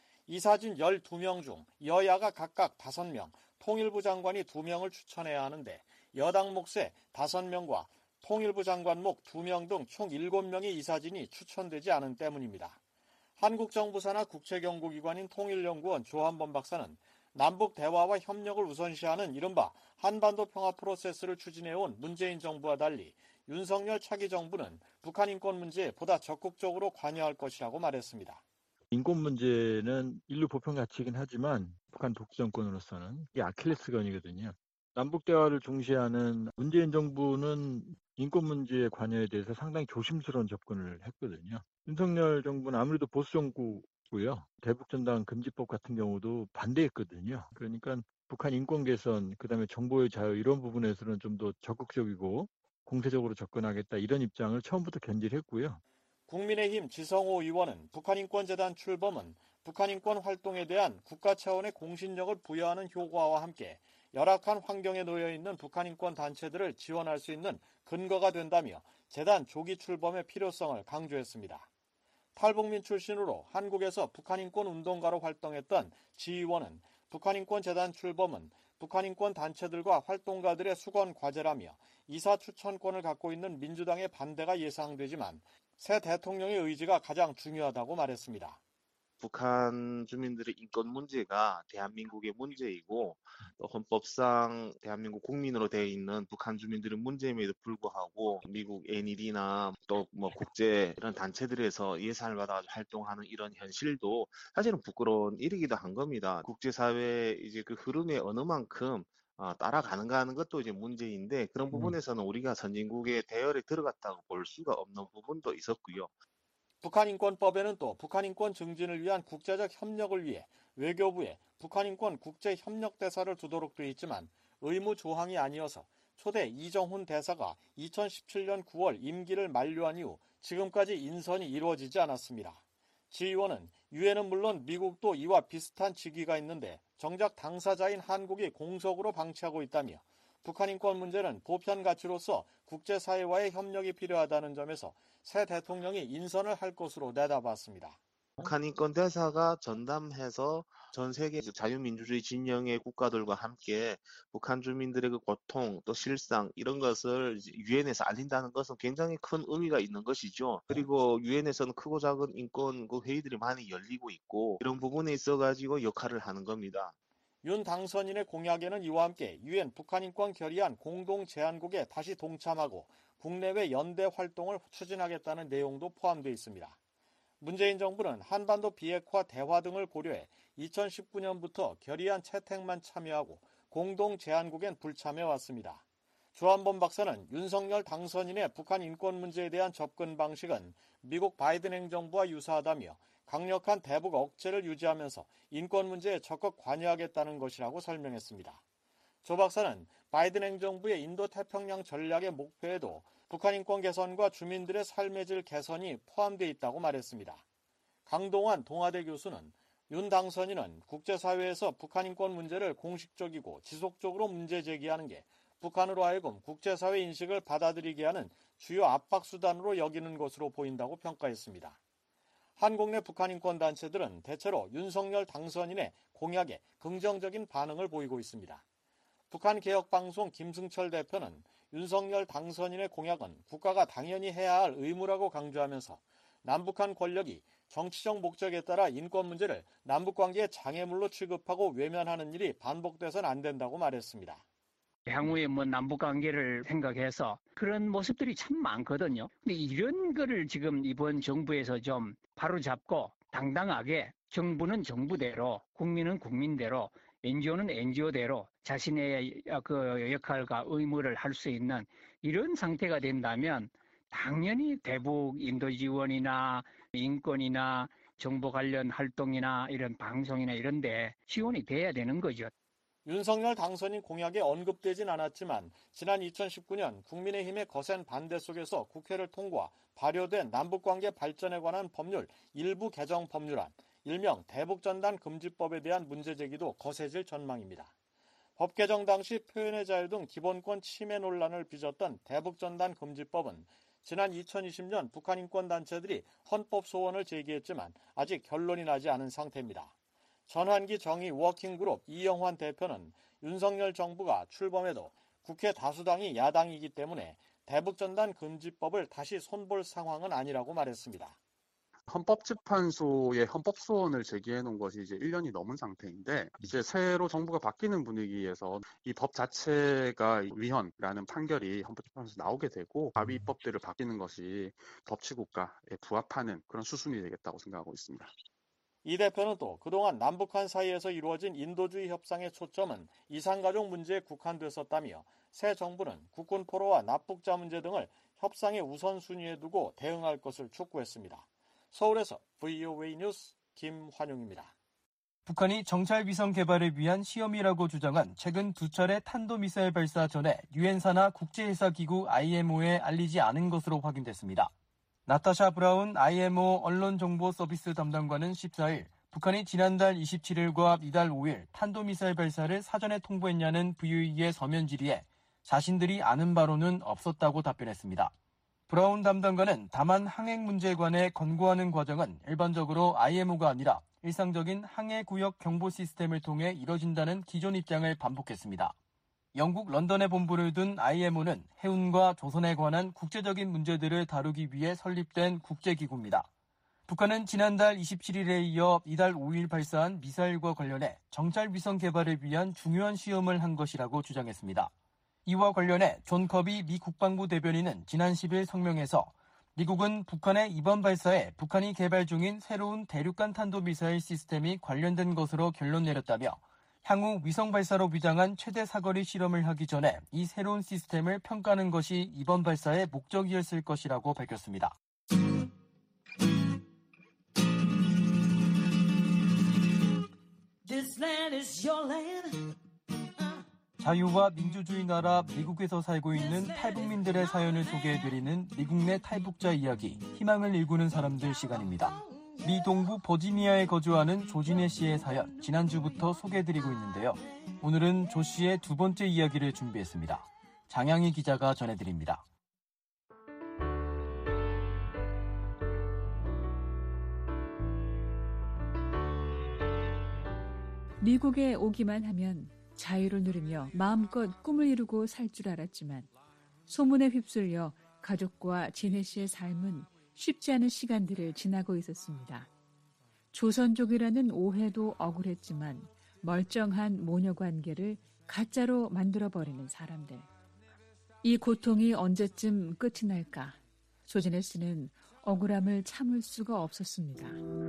이사진 열두 명 중 여야가 각각 다섯 명, 통일부 장관이 두 명을 추천해야 하는데 여당 몫의 다섯 명과 통일부 장관 몫 두 명 등 총 일곱 명의 이사진이 추천되지 않은 때문입니다. 한국정부 산하 국책연구기관인 통일연구원 조한범 박사는 남북 대화와 협력을 우선시하는 이른바 한반도 평화 프로세스를 추진해온 문재인 정부와 달리 윤석열 차기 정부는 북한 인권 문제에 보다 적극적으로 관여할 것이라고 말했습니다.
인권 문제는 인류 보편 가치이긴 하지만 북한 독재 정권으로서는 이게 아킬레스건이거든요. 남북 대화를 중시하는 문재인 정부는 인권 문제의 관여에 대해서 상당히 조심스러운 접근을 했거든요. 윤석열 정부는 아무래도 보수 정부고요. 대북전단 금지법 같은 경우도 반대했거든요. 그러니까 북한 인권 개선, 그다음에 정보의 자유 이런 부분에서는 좀 더 적극적이고 공세적으로 접근하겠다 이런 입장을 처음부터 견지했고요.
국민의힘 지성호 의원은 북한인권재단 출범은 북한인권 활동에 대한 국가 차원의 공신력을 부여하는 효과와 함께 열악한 환경에 놓여 있는 북한인권 단체들을 지원할 수 있는 근거가 된다며 재단 조기 출범의 필요성을 강조했습니다. 탈북민 출신으로 한국에서 북한인권 운동가로 활동했던 지 의원은 북한인권재단 출범은 북한인권 단체들과 활동가들의 수건 과제라며 이사 추천권을 갖고 있는 민주당의 반대가 예상되지만 새 대통령의 의지가 가장 중요하다고 말했습니다.
북한 주민들의 인권 문제가 대한민국의 문제이고 또 헌법상 대한민국 국민으로 되어 있는 북한 주민들의 문제임에도 불구하고 미국 애닐이나 또 뭐 국제 이런 단체들에서 예산을 받아 활동하는 이런 현실도 사실은 부끄러운 일이기도 한 겁니다. 국제사회 이제 그 흐름에 어느 만큼 어, 따라가는가 하는 것도 이제 문제인데 그런 부분에서는 우리가 선진국의 대열에 들어갔다고 볼 수가 없는 부분도 있었고요.
북한인권법에는 또 북한인권 증진을 위한 국제적 협력을 위해 외교부에 북한인권 국제협력대사를 두도록 되어 있지만 의무 조항이 아니어서 초대 이정훈 대사가 이천십칠 년 구월 임기를 만료한 이후 지금까지 인선이 이루어지지 않았습니다. 지 의원은 유엔은 물론 미국도 이와 비슷한 직위가 있는데 정작 당사자인 한국이 공석으로 방치하고 있다며 북한인권 문제는 보편 가치로서 국제사회와의 협력이 필요하다는 점에서 새 대통령이 인선을 할 것으로 내다봤습니다.
북한인권 대사가 전담해서 전 세계 자유민주주의 진영의 국가들과 함께 북한 주민들의 그 고통 또 실상 이런 것을 유엔에서 알린다는 것은 굉장히 큰 의미가 있는 것이죠. 그리고 유엔에서는 크고 작은 인권 그 회의들이 많이 열리고 있고 이런 부분에 있어가지고 역할을 하는 겁니다.
윤 당선인의 공약에는 이와 함께 유엔 북한인권 결의안 공동제안국에 다시 동참하고 국내외 연대 활동을 추진하겠다는 내용도 포함되어 있습니다. 문재인 정부는 한반도 비핵화 대화 등을 고려해 이천십구 년부터 결의안 채택만 참여하고 공동제안국엔 불참해왔습니다. 조한범 박사는 윤석열 당선인의 북한 인권 문제에 대한 접근 방식은 미국 바이든 행정부와 유사하다며 강력한 대북 억제를 유지하면서 인권 문제에 적극 관여하겠다는 것이라고 설명했습니다. 조 박사는 바이든 행정부의 인도태평양 전략의 목표에도 북한 인권 개선과 주민들의 삶의 질 개선이 포함되어 있다고 말했습니다. 강동환 동아대 교수는 윤 당선인은 국제사회에서 북한 인권 문제를 공식적이고 지속적으로 문제 제기하는 게 북한으로 하여금 국제사회 인식을 받아들이게 하는 주요 압박수단으로 여기는 것으로 보인다고 평가했습니다. 한국 내 북한인권 단체들은 대체로 윤석열 당선인의 공약에 긍정적인 반응을 보이고 있습니다. 북한개혁방송 김승철 대표는 윤석열 당선인의 공약은 국가가 당연히 해야 할 의무라고 강조하면서 남북한 권력이 정치적 목적에 따라 인권 문제를 남북관계의 장애물로 취급하고 외면하는 일이 반복돼서는 안 된다고 말했습니다.
향후에 뭐 남북관계를 생각해서 그런 모습들이 참 많거든요. 근데 이런 거를 지금 이번 정부에서 좀 바로잡고 당당하게 정부는 정부대로, 국민은 국민대로, 엔지오는 엔지오대로 자신의 그 역할과 의무를 할 수 있는 이런 상태가 된다면 당연히 대북 인도 지원이나 인권이나 정보 관련 활동이나 이런 방송이나 이런 데 지원이 돼야 되는 거죠.
윤석열 당선인 공약에 언급되진 않았지만 지난 이천십구 년 국민의힘의 거센 반대 속에서 국회를 통과, 발효된 남북관계 발전에 관한 법률 일부 개정 법률안, 일명 대북전단 금지법에 대한 문제 제기도 거세질 전망입니다. 법 개정 당시 표현의 자유 등 기본권 침해 논란을 빚었던 대북전단 금지법은 지난 이천이십 년 북한 인권단체들이 헌법 소원을 제기했지만 아직 결론이 나지 않은 상태입니다. 전환기 정의 워킹그룹 이영환 대표는 윤석열 정부가 출범해도 국회 다수당이 야당이기 때문에 대북전단 금지법을 다시 손볼 상황은 아니라고 말했습니다.
헌법재판소에 헌법소원을 제기해 놓은 것이 이제 일 년이 넘은 상태인데, 이제 새로 정부가 바뀌는 분위기에서 이 법 자체가 위헌이라는 판결이 헌법재판소에서 나오게 되고 가비 입법대로 바뀌는 것이 법치국가에 부합하는 그런 수순이 되겠다고 생각하고 있습니다.
이 대표는 또 그동안 남북한 사이에서 이루어진 인도주의 협상의 초점은 이산가족 문제에 국한됐었다며 새 정부는 국군 포로와 납북자 문제 등을 협상의 우선순위에 두고 대응할 것을 촉구했습니다. 서울에서 브이오에이 뉴스 김환용입니다.
북한이 정찰 위성 개발을 위한 시험이라고 주장한 최근 두 차례 탄도미사일 발사 전에 유엔사나 국제해사기구 아이엠오에 알리지 않은 것으로 확인됐습니다. 나타샤 브라운 아이엠오 언론정보서비스 담당관은 십사 일 북한이 지난달 이십칠 일과 이달 오 일 탄도미사일 발사를 사전에 통보했냐는 브이오에이의 서면 질의에 자신들이 아는 바로는 없었다고 답변했습니다. 브라운 담당관은 다만 항행 문제에 관해 권고하는 과정은 일반적으로 아이엠오가 아니라 일상적인 항해구역 경보 시스템을 통해 이뤄진다는 기존 입장을 반복했습니다. 영국 런던에 본부를 둔 아이엠오는 해운과 조선에 관한 국제적인 문제들을 다루기 위해 설립된 국제기구입니다. 북한은 지난달 이십칠 일에 이어 이달 오 일 발사한 미사일과 관련해 정찰 위성 개발을 위한 중요한 시험을 한 것이라고 주장했습니다. 이와 관련해 존 커비 미 국방부 대변인은 지난 십 일 성명에서 미국은 북한의 이번 발사에 북한이 개발 중인 새로운 대륙간 탄도미사일 시스템이 관련된 것으로 결론 내렸다며 향후 위성 발사로 위장한 최대 사거리 실험을 하기 전에 이 새로운 시스템을 평가하는 것이 이번 발사의 목적이었을 것이라고 밝혔습니다. 자유와 민주주의 나라 미국에서 살고 있는 탈북민들의 사연을 소개해드리는 미국 내 탈북자 이야기, 희망을 일구는 사람들 시간입니다. 미 동부 버지니아에 거주하는 조진혜 씨의 사연, 지난주부터 소개해드리고 있는데요. 오늘은 조 씨의 두 번째 이야기를 준비했습니다. 장양희 기자가 전해드립니다.
미국에 오기만 하면 자유를 누리며 마음껏 꿈을 이루고 살 줄 알았지만 소문에 휩쓸려 가족과 진혜 씨의 삶은 쉽지 않은 시간들을 지나고 있었습니다. 조선족이라는 오해도 억울했지만 멀쩡한 모녀 관계를 가짜로 만들어버리는 사람들. 이 고통이 언제쯤 끝이 날까? 조진혜 씨는 억울함을 참을 수가 없었습니다.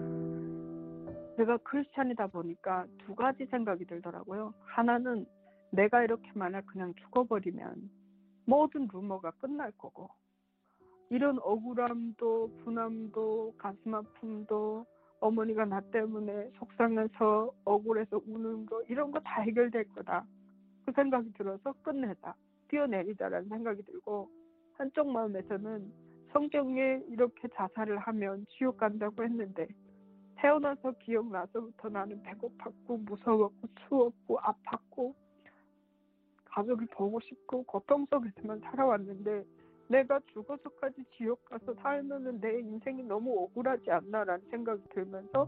제가 크리스찬이다 보니까 두 가지 생각이 들더라고요. 하나는 내가 이렇게 만약 그냥 죽어버리면 모든 루머가 끝날 거고, 이런 억울함도 분함도 가슴 아픔도 어머니가 나 때문에 속상해서 억울해서 우는 거 이런 거 다 해결될 거다. 그 생각이 들어서 끝내자, 뛰어내리자라는 생각이 들고, 한쪽 마음에서는 성경에 이렇게 자살을 하면 지옥 간다고 했는데 태어나서 기억나서부터 나는 배고팠고 무서웠고 추웠고 아팠고 가족을 보고 싶고 고통 속에서만 살아왔는데 내가 죽어서까지 지옥 가서 살면은 내 인생이 너무 억울하지 않나라는 생각이 들면서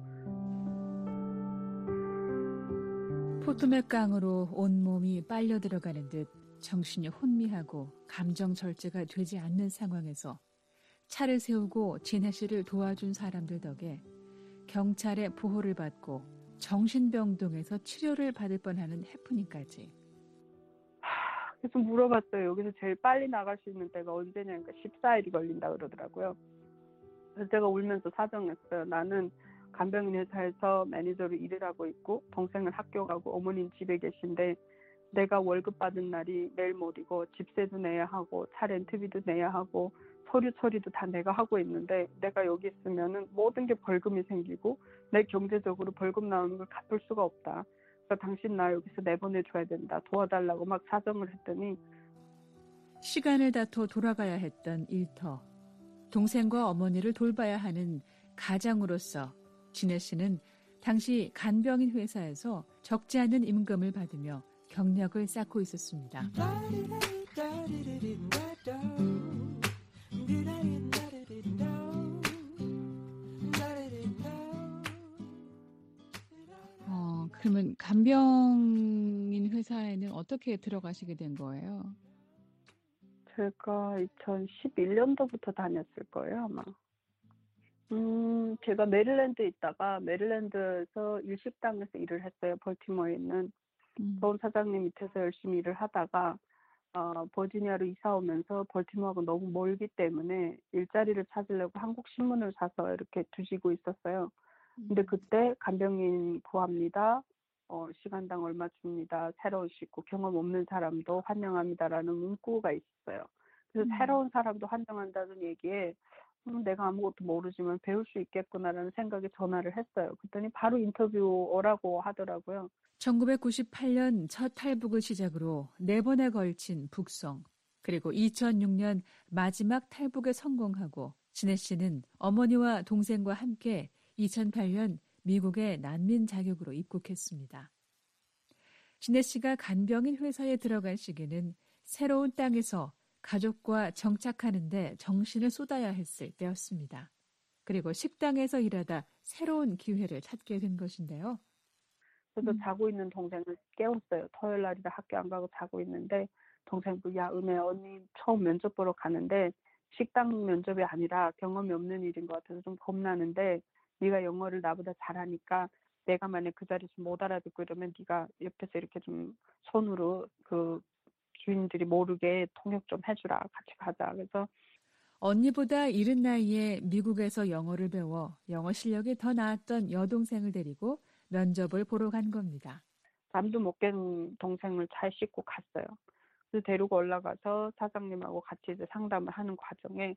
포토맥강으로 온몸이 빨려 들어가는 듯 정신이 혼미하고 감정 절제가 되지 않는 상황에서 차를 세우고 진혜 씨를 도와준 사람들 덕에 경찰의 보호를 받고 정신병동에서 치료를 받을 뻔하는 해프닝까지.
그래서 물어봤어요. 여기서 제일 빨리 나갈 수 있는 때가 언제냐니까 십사 일이 걸린다 그러더라고요. 그래서 제가 울면서 사정했어요. 나는 간병인 회사에서 매니저로 일을 하고 있고 동생은 학교 가고 어머니는 집에 계신데 내가 월급 받은 날이 내일 모레고 집세도 내야 하고 차 렌트비도 내야 하고 서류 처리도 다 내가 하고 있는데 내가 여기 있으면은 모든 게 벌금이 생기고 내 경제적으로 벌금 나오는 걸 갚을 수가 없다. 그러니까 당신 나 여기서 내보내줘야 된다. 도와달라고 막 사정을 했더니
시간을 다퉈 돌아가야 했던 일터. 동생과 어머니를 돌봐야 하는 가장으로서 진혜 씨는 당시 간병인 회사에서 적지 않은 임금을 받으며 경력을 쌓고 있었습니다. 어, 그러면 간병인 회사에는 어떻게 들어가시게 된 거예요?
제가 이천십일 년도부터 다녔을 거예요, 아마. 음, 제가 메릴랜드에 있다가 메릴랜드에서 일식당에서 일을 했어요. 벌티모어에 있는.
음.
좋은 사장님 밑에서 열심히 일을 하다가 어, 버지니아로 이사 오면서 벌티모어가 너무 멀기 때문에 일자리를 찾으려고 한국 신문을 사서 이렇게 두시고 있었어요. 근데 그때 간병인 구합니다. 어, 시간당 얼마 줍니다. 새로 오시고 경험 없는 사람도 환영합니다라는 문구가 있었어요. 그래서
음.
새로운 사람도 환영한다는 얘기에 음, 내가 아무것도 모르지만 배울 수 있겠구나라는 생각에 전화를 했어요. 그랬더니 바로 인터뷰 오라고 하더라고요.
천구백구십팔 년 첫 탈북을 시작으로 네 번에 걸친 북송, 그리고 이천육 년 마지막 탈북에 성공하고 진혜 씨는 어머니와 동생과 함께 이천팔 년 미국의 난민 자격으로 입국했습니다. 진혜 씨가 간병인 회사에 들어갈 시기는 새로운 땅에서 가족과 정착하는 데 정신을 쏟아야 했을 때였습니다. 그리고 식당에서 일하다 새로운 기회를 찾게 된 것인데요.
그래서
음.
자고 있는 동생을 깨웠어요. 토요일 날이라 학교 안 가고 자고 있는데 동생도 야 은혜 언니 처음 면접 보러 가는데 식당 면접이 아니라 경험이 없는 일인 것 같아서 좀 겁나는데 네가 영어를 나보다 잘하니까 내가 만약 그 자리에서 못 알아듣고 이러면 네가 옆에서 이렇게 좀 손으로 그 주인들이 모르게 통역 좀 해주라. 같이 가자. 그래서
언니보다 이른 나이에 미국에서 영어를 배워 영어 실력이 더 나았던 여동생을 데리고 면접을 보러 간 겁니다.
잠도 못 깬 동생을 잘 씻고 갔어요. 그래서 데리고 올라가서 사장님하고 같이 이제 상담을 하는 과정에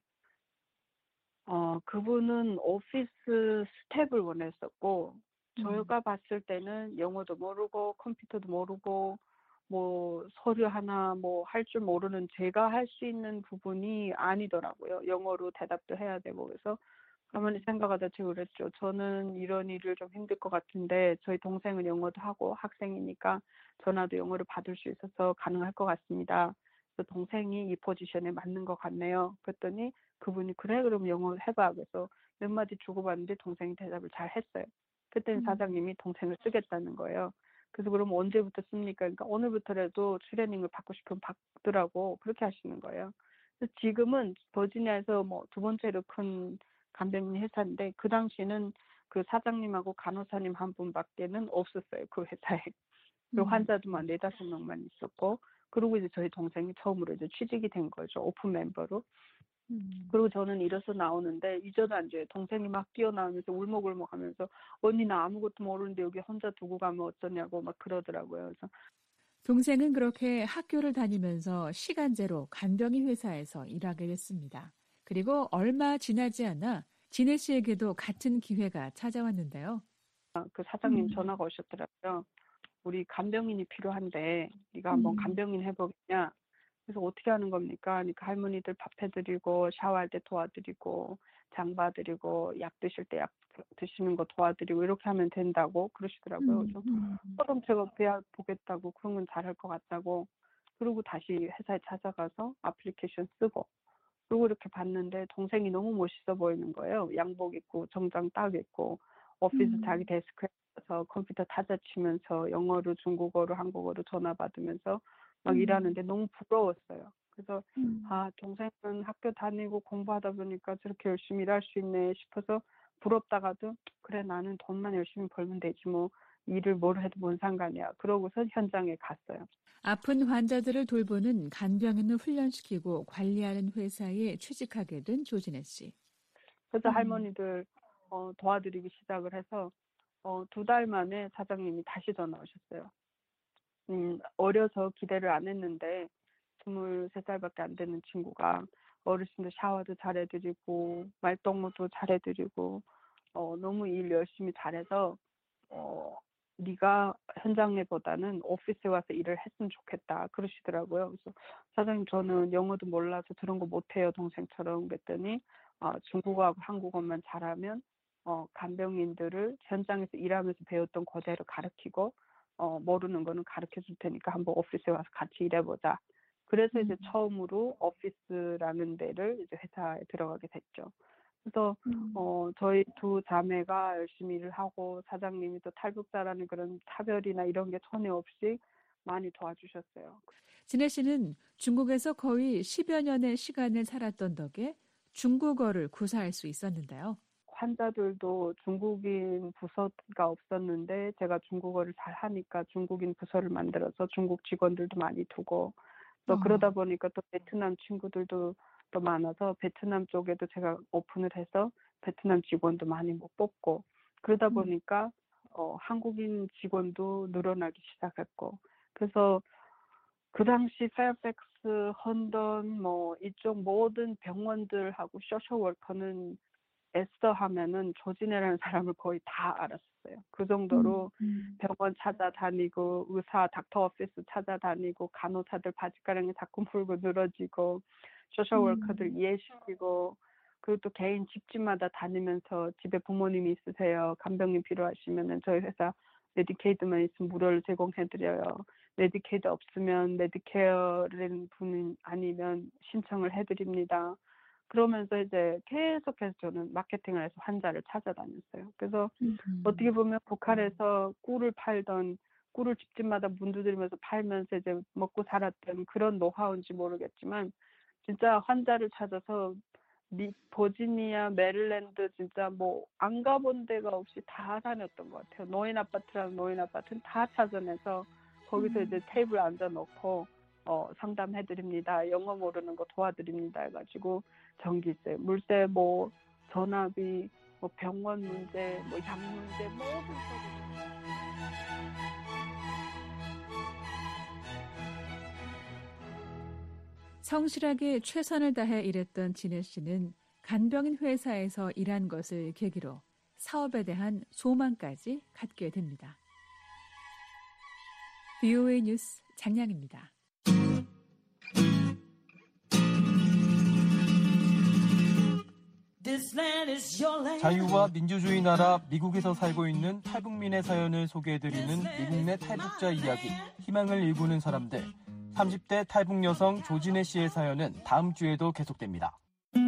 어 그분은 오피스 스텝을 원했었고 저희가 봤을 때는 영어도 모르고 컴퓨터도 모르고 뭐 서류 하나 뭐 할 줄 모르는 제가 할 수 있는 부분이 아니더라고요. 영어로 대답도 해야 되고 그래서 가만히 생각하다 제가 그랬죠. 저는 이런 일을 좀 힘들 것 같은데 저희 동생은 영어도 하고 학생이니까 전화도 영어를 받을 수 있어서 가능할 것 같습니다. 그래서 동생이 이 포지션에 맞는 것 같네요. 그랬더니 그분이 그래 그럼 영어 해봐. 그래서 몇 마디 주고받는데 동생이 대답을 잘 했어요. 그때는 사장님이 동생을 쓰겠다는 거예요. 그래서 그럼 언제부터 씁니까? 그러니까 오늘부터라도 트레이닝을 받고 싶으면 받더라고. 그렇게 하시는 거예요. 그래서 지금은 버지니아에서 뭐 두 번째로 큰 간병인 회사인데 그 당시는 그 사장님하고 간호사님 한 분밖에는 없었어요. 그 회사에. 그리고 환자도 만 네다섯 명만 있었고 그리고 이제 저희 동생이 처음으로 이제 취직이 된 거죠. 오픈 멤버로.
음.
그리고 저는 일어서 나오는데 잊어도 안 줘요. 동생이 막 뛰어나오면서 울먹울먹 하면서 언니 나 아무것도 모르는데 여기 혼자 두고 가면 어쩌냐고 막 그러더라고요. 그래서
동생은 그렇게 학교를 다니면서 시간제로 간병인 회사에서 일하게 됐습니다. 그리고 얼마 지나지 않아 진혜 씨에게도 같은 기회가 찾아왔는데요.
그 사장님
음.
전화가 오셨더라고요. 우리 간병인이 필요한데 네가 한번
음.
간병인 해보겠냐. 그래서 어떻게 하는 겁니까? 그러니까 할머니들 밥 해드리고 샤워할 때 도와드리고 장 봐드리고 약 드실 때 약 드시는 거 도와드리고 이렇게 하면 된다고 그러시더라고요. 그래서
음.
그럼 제가 배워보겠다고 그런 건 잘할 것 같다고 그리고 다시 회사에 찾아가서 애플리케이션 쓰고 그리고 이렇게 봤는데 동생이 너무 멋있어 보이는 거예요. 양복 입고 정장 딱 입고 오피스
음.
자기 데스크에서 컴퓨터 타자 치면서 영어로 중국어로 한국어로 전화 받으면서 막
음.
일하는데 너무 부러웠어요. 그래서 아, 동생은 학교 다니고 공부하다 보니까 저렇게 열심히 일할 수 있네 싶어서 부럽다가도 그래 나는 돈만 열심히 벌면 되지 뭐 일을 뭘 해도 뭔 상관이야. 그러고서 현장에 갔어요.
아픈 환자들을 돌보는 간병인을 훈련시키고 관리하는 회사에 취직하게 된 조진혜 씨.
그래서
음.
할머니들 어, 도와드리기 시작을 해서 어, 두 달 만에 사장님이 다시 전화 오셨어요. 음, 어려서 기대를 안 했는데 스물세 살밖에 안 되는 친구가 어르신들 샤워도 잘해드리고 말동무도 잘해드리고 어, 너무 일 열심히 잘해서 어, 네가 현장에보다는 오피스에 와서 일을 했으면 좋겠다 그러시더라고요. 그래서 사장님 저는 영어도 몰라서 그런 거 못해요 동생처럼 그랬더니 어, 중국어하고 한국어만 잘하면 어, 간병인들을 현장에서 일하면서 배웠던 그대로 가르치고 어, 모르는 거는 가르쳐 줄 테니까 한번 오피스에 와서 같이 일해보자. 그래서 이제 처음으로 오피스라는 데를 이제 회사에 들어가게 됐죠. 그래서
음.
어, 저희 두 자매가 열심히 일을 하고 사장님이 또 탈북자라는 그런 차별이나 이런 게 전혀 없이 많이 도와주셨어요.
진혜 씨는 중국에서 거의 십여 년의 시간을 살았던 덕에 중국어를 구사할 수 있었는데요.
환자들도 중국인 부서가 없었는데 제가 중국어를 잘 하니까 중국인 부서를 만들어서 중국 직원들도 많이 두고 또
어.
그러다 보니까 또 베트남 친구들도 또 많아서 베트남 쪽에도 제가 오픈을 해서 베트남 직원도 많이 못 뽑고 그러다 보니까 어, 한국인 직원도 늘어나기 시작했고 그래서 그 당시 페어팩스, 헌던 뭐 이쪽 모든 병원들하고 소셜워커는 에스더 하면은 조진혜라는 사람을 거의 다 알았어요. 그 정도로
음.
병원 찾아다니고 의사 닥터 오피스 찾아다니고 간호사들 바지가랑이 자꾸 물고 늘어지고 소셜워커들
음.
이해시키고 그리고 또 개인 집집마다 다니면서 집에 부모님이 있으세요. 간병인 필요하시면은 저희 회사 메디케이드만 있으면 무료로 제공해드려요. 메디케이드 없으면 메디케어라는 분 아니면 신청을 해드립니다. 그러면서 이제 계속해서 저는 마케팅을 해서 환자를 찾아다녔어요. 그래서
음.
어떻게 보면 북한에서 꿀을 팔던 꿀을 집집마다 문 두드리면서 팔면서 이제 먹고 살았던 그런 노하우인지 모르겠지만 진짜 환자를 찾아서 미, 버지니아, 메릴랜드 진짜 뭐 안 가본 데가 없이 다 다녔던 것 같아요. 노인 아파트라는 노인 아파트는 다 찾아내서 거기서 이제 테이블 앉아놓고 어, 상담해드립니다. 영어 모르는 거 도와드립니다. 해가지고 전기세, 물세, 뭐 전화비, 뭐 병원 문제, 뭐 약 문제 모든 거.
성실하게 최선을 다해 일했던 진혜 씨는 간병인 회사에서 일한 것을 계기로 사업에 대한 소망까지 갖게 됩니다. 브이오에이 뉴스 장량입니다.
자유와 민주주의 나라 미국에서 살고 있는 탈북민의 사연을 소개해드리는 미국 내 탈북자 이야기, 희망을 일구는 사람들. 삼십 대 탈북 여성 조진혜 씨의 사연은 다음 주에도 계속됩니다.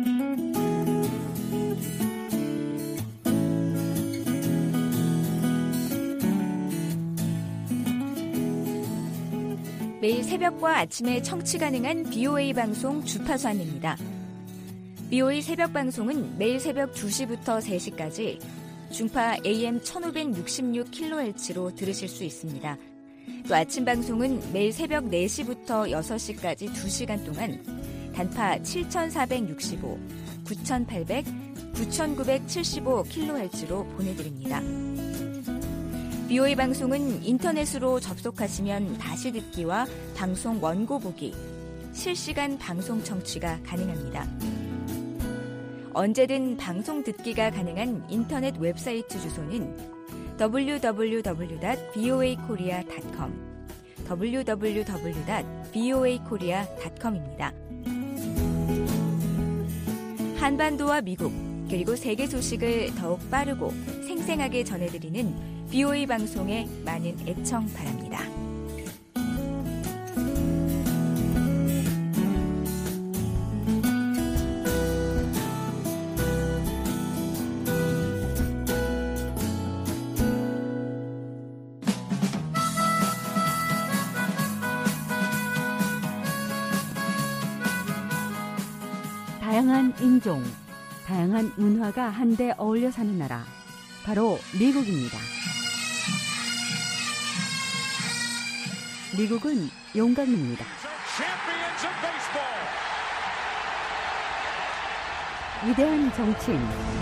매일 새벽과 아침에 청취 가능한 브이오에이 방송 주파수 안내입니다. 브이오에이 새벽 방송은 매일 새벽 두 시부터 세 시까지 중파 에이엠 천오백육십육 킬로헤르츠로 들으실 수 있습니다. 또 아침 방송은 매일 새벽 네 시부터 여섯 시까지 두 시간 동안 단파 칠천사백육십오, 구천팔백, 구천구백칠십오 킬로헤르츠로 보내드립니다. 브이오에이 방송은 인터넷으로 접속하시면 다시 듣기와 방송 원고 보기, 실시간 방송 청취가 가능합니다. 언제든 방송 듣기가 가능한 인터넷 웹사이트 주소는 더블유 더블유 더블유 닷 브이오에이 코리아 닷 컴, 더블유 더블유 더블유 닷 브이오에이 코리아 닷 컴입니다. 한반도와 미국, 그리고 세계 소식을 더욱 빠르고 생생하게 전해드리는 브이오에이 방송에 많은 애청 바랍니다.
다양한 인종, 다양한 문화가 한데 어울려 사는 나라, 바로 미국입니다. 미국은 용감입니다. 위대한 정치인,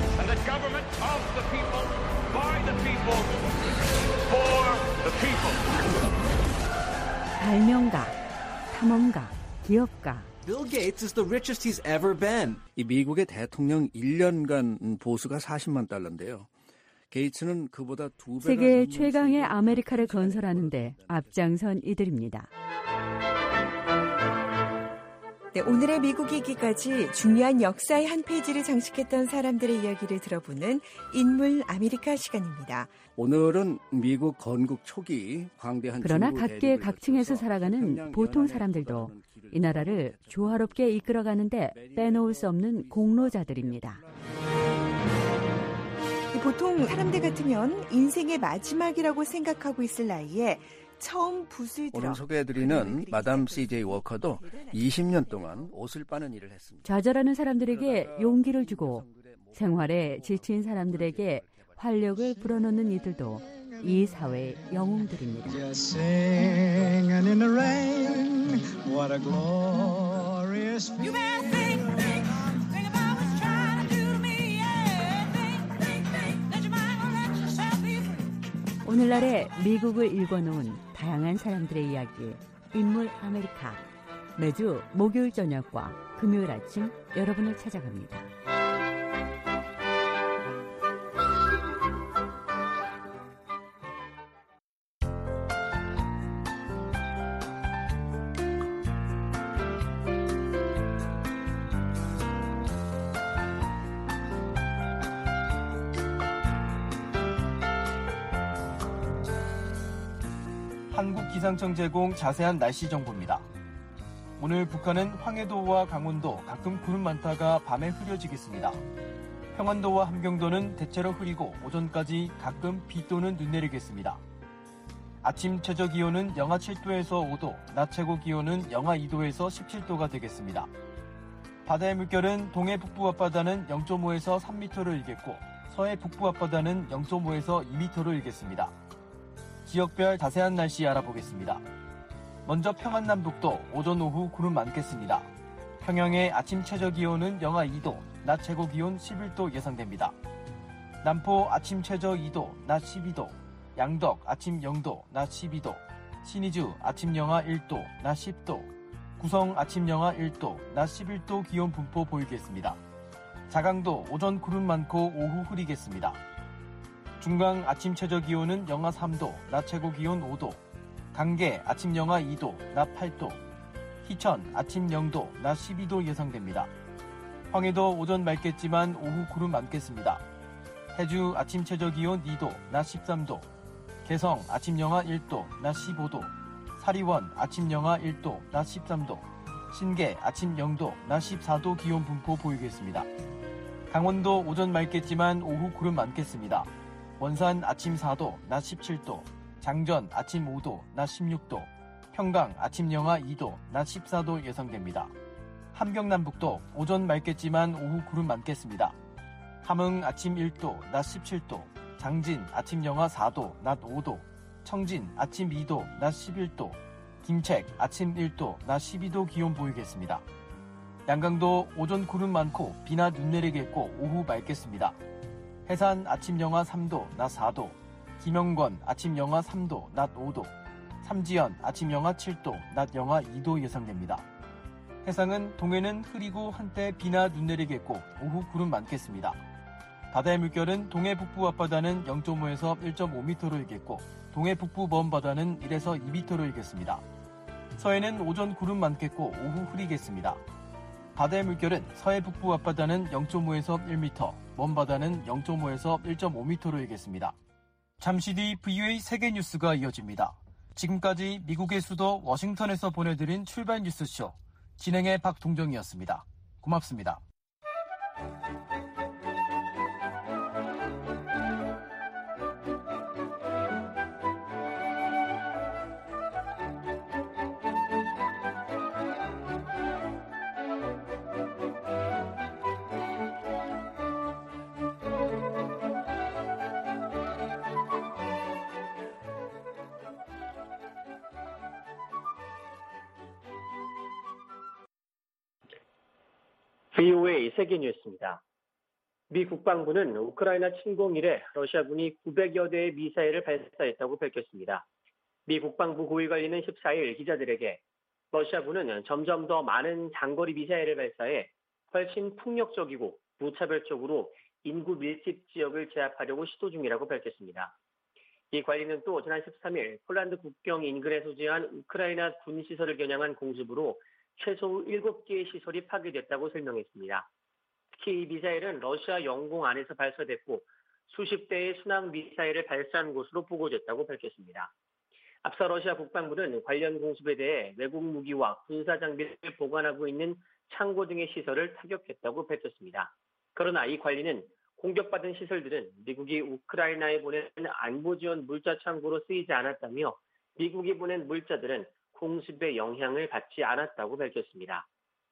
발명가, 탐험가, 기업가.
Bill Gates is the richest he's ever been. 이 미국의 대통령 일 년간 보수가 사십만 달러인데요. 게이츠는 그보다 두 배가
세계 최강의 아메리카를 건설하는데 앞장선 이들입니다.
네, 오늘의 미국 얘기까지 중요한 역사의 한 페이지를 장식했던 사람들의 이야기를 들어보는 인물 아메리카 시간입니다.
오늘은 미국 건국 초기 광대한
그러나 각계 각층에서 살아가는 보통 사람들도 이 나라를 조화롭게 이끌어가는데 빼놓을 수 없는 공로자들입니다.
보통 사람들 같으면 인생의 마지막이라고 생각하고 있을 나이에 처음 붓을 들어
오늘 소개해드리는 마담 씨제이 워커도 이십 년 동안 옷을 빠는 일을 했습니다.
좌절하는 사람들에게 용기를 주고 생활에 지친 사람들에게 활력을 불어넣는 이들도 이 사회의 영웅들입니다. 오늘날의 미국을 읽어놓은 다양한 사람들의 이야기, 인물 아메리카. 매주 목요일 저녁과 금요일 아침 여러분을 찾아갑니다.
한국기상청 제공 자세한 날씨 정보입니다. 오늘 북한은 황해도와 강원도 가끔 구름 많다가 밤에 흐려지겠습니다. 평안도와 함경도는 대체로 흐리고 오전까지 가끔 비 또는 눈 내리겠습니다. 아침 최저 기온은 영하 칠 도에서 오 도, 낮 최고 기온은 영하 이 도에서 십칠 도가 되겠습니다. 바다의 물결은 동해 북부 앞바다는 영 점 오에서 삼 미터를 일겠고 서해 북부 앞바다는 영 점 오에서 이 미터를 일겠습니다. 지역별 자세한 날씨 알아보겠습니다. 먼저 평안남북도 오전 오후 구름 많겠습니다. 평양의 아침 최저 기온은 영하 이 도, 낮 최고 기온 십일 도 예상됩니다. 남포 아침 최저 이 도, 낮 십이 도, 양덕 아침 영 도, 낮 십이 도, 신의주 아침 영하 일 도, 낮 십 도, 구성 아침 영하 일 도, 낮 십일 도 기온 분포 보이겠습니다. 자강도 오전 구름 많고 오후 흐리겠습니다. 중강 아침 최저 기온은 영하 삼 도, 낮 최고 기온 오 도, 강계 아침 영하 이 도, 낮 팔 도, 희천 아침 영 도, 낮 십이 도 예상됩니다. 황해도 오전 맑겠지만 오후 구름 많겠습니다. 해주 아침 최저 기온 이 도, 낮 십삼 도, 개성 아침 영하 일 도, 낮 십오 도, 사리원 아침 영하 일 도, 낮 십삼 도, 신계 아침 영 도, 낮 십사 도 기온 분포 보이겠습니다. 강원도 오전 맑겠지만 오후 구름 많겠습니다. 원산 아침 사 도, 낮 십칠 도, 장전 아침 오 도, 낮 십육 도, 평강 아침 영하 이 도, 낮 십사 도 예상됩니다. 함경남북도 오전 맑겠지만 오후 구름 많겠습니다. 함흥 아침 일 도, 낮 십칠 도, 장진 아침 영하 사 도, 낮 오 도, 청진 아침 이 도, 낮 십일 도, 김책 아침 일 도, 낮 십이 도 기온 보이겠습니다. 양강도 오전 구름 많고 비나 눈 내리겠고 오후 맑겠습니다. 해산 아침 영하 삼 도, 낮 사 도, 김영권 아침 영하 삼 도, 낮 오 도, 삼지연 아침 영하 칠 도, 낮 영하 이 도 예상됩니다. 해상은 동해는 흐리고 한때 비나 눈 내리겠고 오후 구름 많겠습니다. 바다의 물결은 동해 북부 앞바다는 영 점 오에서 일 점 오 미터로 일겠고 동해 북부 먼 바다는 일에서 이 미터로 일겠습니다. 서해는 오전 구름 많겠고 오후 흐리겠습니다. 바다의 물결은 서해 북부 앞바다는 영 점 오에서 일 미터, 먼 바다는 영 점 오에서 일 점 오 미터로 일겠습니다. 잠시 뒤 브이오에이 세계 뉴스가 이어집니다. 지금까지 미국의 수도 워싱턴에서 보내드린 출발 뉴스쇼, 진행의 박동정이었습니다. 고맙습니다.
브이오에이 세계뉴스입니다. 미 국방부는 우크라이나 침공 이래 러시아군이 구백여 대의 미사일을 발사했다고 밝혔습니다. 미 국방부 고위관리는 십사 일 기자들에게 러시아군은 점점 더 많은 장거리 미사일을 발사해 훨씬 폭력적이고 무차별적으로 인구 밀집 지역을 제압하려고 시도 중이라고 밝혔습니다. 이 관리는 또 지난 십삼 일 폴란드 국경 인근에 소재한 우크라이나 군 시설을 겨냥한 공습으로 최소 일곱 개의 시설이 파괴됐다고 설명했습니다. 특히 이 미사일은 러시아 영공 안에서 발사됐고 수십 대의 순항 미사일을 발사한 것으로 보고됐다고 밝혔습니다. 앞서 러시아 국방부는 관련 공습에 대해 외국 무기와 군사 장비를 보관하고 있는 창고 등의 시설을 타격했다고 밝혔습니다. 그러나 이 관리는 공격받은 시설들은 미국이 우크라이나에 보낸 안보 지원 물자 창고로 쓰이지 않았다며 미국이 보낸 물자들은 공습의 영향을 받지 않았다고 밝혔습니다.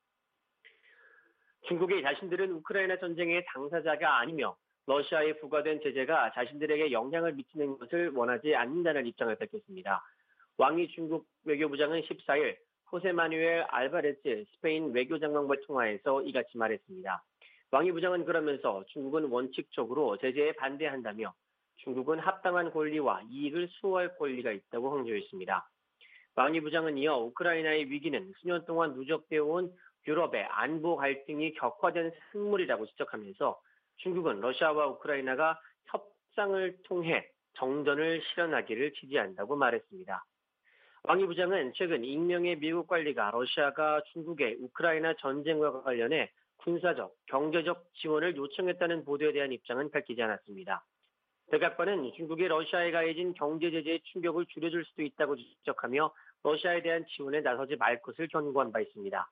중국이 자신들은 우크라이나 전쟁의 당사자가 아니며 러시아에 부과된 제재가 자신들에게 영향을 미치는 것을 원하지 않는다는 입장을 밝혔습니다. 왕이 중국 외교부장은 십사 일 호세 마누엘 알바레스 스페인 외교장관과 통화에서 이같이 말했습니다. 왕이 부장은 그러면서 중국은 원칙적으로 제재에 반대한다며 중국은 합당한 권리와 이익을 수호할 권리가 있다고 강조했습니다. 왕이 부장은 이어 우크라이나의 위기는 수년 동안 누적되어 온 유럽의 안보 갈등이 격화된 산물이라고 지적하면서 중국은 러시아와 우크라이나가 협상을 통해 정전을 실현하기를 지지한다고 말했습니다. 왕이 부장은 최근 익명의 미국 관리가 러시아가 중국의 우크라이나 전쟁과 관련해 군사적, 경제적 지원을 요청했다는 보도에 대한 입장은 밝히지 않았습니다. 백악관은 중국이 러시아에 가해진 경제 제재의 충격을 줄여줄 수도 있다고 지적하며 러시아에 대한 지원에 나서지 말 것을 경고한 바 있습니다.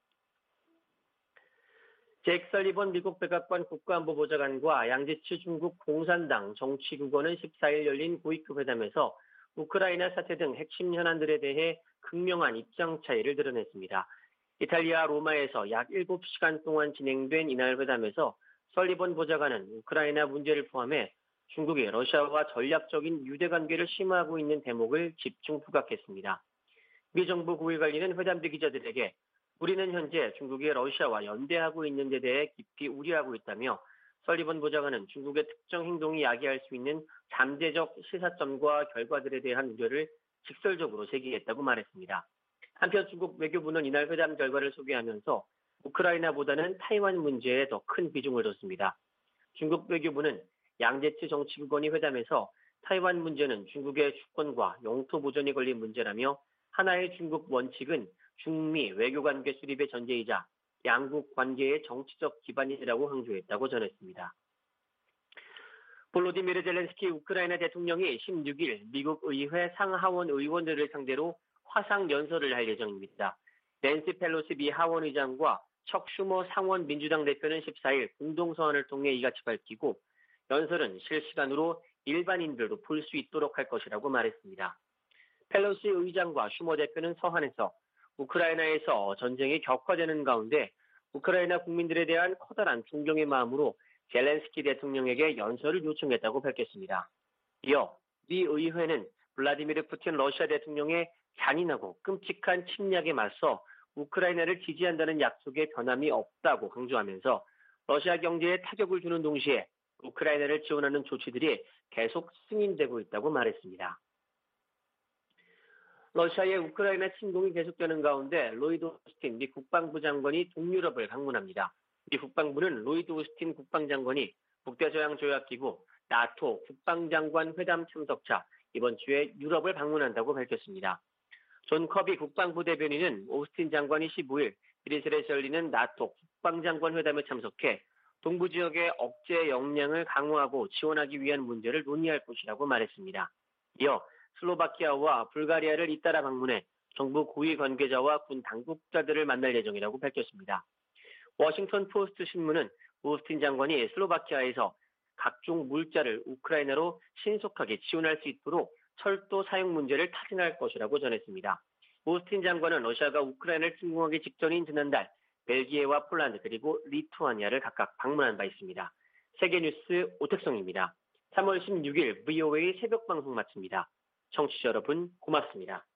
잭 설리번 미국 백악관 국가안보보좌관과 양지치 중국 공산당 정치국원은 십사 일 열린 고위급 회담에서 우크라이나 사태 등 핵심 현안들에 대해 극명한 입장 차이를 드러냈습니다. 이탈리아 로마에서 약 일곱 시간 동안 진행된 이날 회담에서 설리번 보좌관은 우크라이나 문제를 포함해 중국이 러시아와 전략적인 유대 관계를 심화하고 있는 대목을 집중 부각했습니다. 미 정부 고위관리는 회담 뒤 기자들에게 우리는 현재 중국이 러시아와 연대하고 있는 데 대해 깊이 우려하고 있다며 설리번 보좌관은 중국의 특정 행동이 야기할 수 있는 잠재적 시사점과 결과들에 대한 우려를 직설적으로 제기했다고 말했습니다. 한편 중국 외교부는 이날 회담 결과를 소개하면서 우크라이나보다는 타이완 문제에 더 큰 비중을 뒀습니다. 중국 외교부는 양제치 정치국원이 회담에서 타이완 문제는 중국의 주권과 영토 보전이 걸린 문제라며 하나의 중국 원칙은 중미 외교관계 수립의 전제이자 양국 관계의 정치적 기반이라고 강조했다고 전했습니다. 볼로디미르 젤렌스키 우크라이나 대통령이 십육 일 미국 의회 상하원 의원들을 상대로 화상 연설을 할 예정입니다. 낸시 펠로시 미 하원 의장과 척 슈머 상원 민주당 대표는 십사 일 공동서한을 통해 이같이 밝히고 연설은 실시간으로 일반인들도 볼 수 있도록 할 것이라고 말했습니다. 펠로시 의장과 슈머 대표는 서한에서 우크라이나에서 전쟁이 격화되는 가운데 우크라이나 국민들에 대한 커다란 존경의 마음으로 젤렌스키 대통령에게 연설을 요청했다고 밝혔습니다. 이어 미 의회는 블라디미르 푸틴 러시아 대통령의 잔인하고 끔찍한 침략에 맞서 우크라이나를 지지한다는 약속에 변함이 없다고 강조하면서 러시아 경제에 타격을 주는 동시에 우크라이나를 지원하는 조치들이 계속 승인되고 있다고 말했습니다. 러시아의 우크라이나 침공이 계속되는 가운데 로이드 오스틴 미 국방부 장관이 동유럽을 방문합니다. 미 국방부는 로이드 오스틴 국방장관이 북대서양조약기구 나토 국방장관 회담 참석차 이번 주에 유럽을 방문한다고 밝혔습니다. 존 커비 국방부 대변인은 오스틴 장관이 십오 일 브뤼셀에서 열리는 나토 국방장관 회담에 참석해 동부 지역의 억제 역량을 강화하고 지원하기 위한 문제를 논의할 것이라고 말했습니다. 이어 슬로바키아와 불가리아를 잇따라 방문해 정부 고위 관계자와 군 당국자들을 만날 예정이라고 밝혔습니다. 워싱턴 포스트 신문은 오스틴 장관이 슬로바키아에서 각종 물자를 우크라이나로 신속하게 지원할 수 있도록 철도 사용 문제를 타진할 것이라고 전했습니다. 오스틴 장관은 러시아가 우크라이나를 침공하기 직전인 지난달 벨기에와 폴란드 그리고 리투아니아를 각각 방문한 바 있습니다. 세계뉴스 오택성입니다. 삼월 십육 일 브이오에이 새벽 방송 마칩니다. 청취자 여러분 고맙습니다.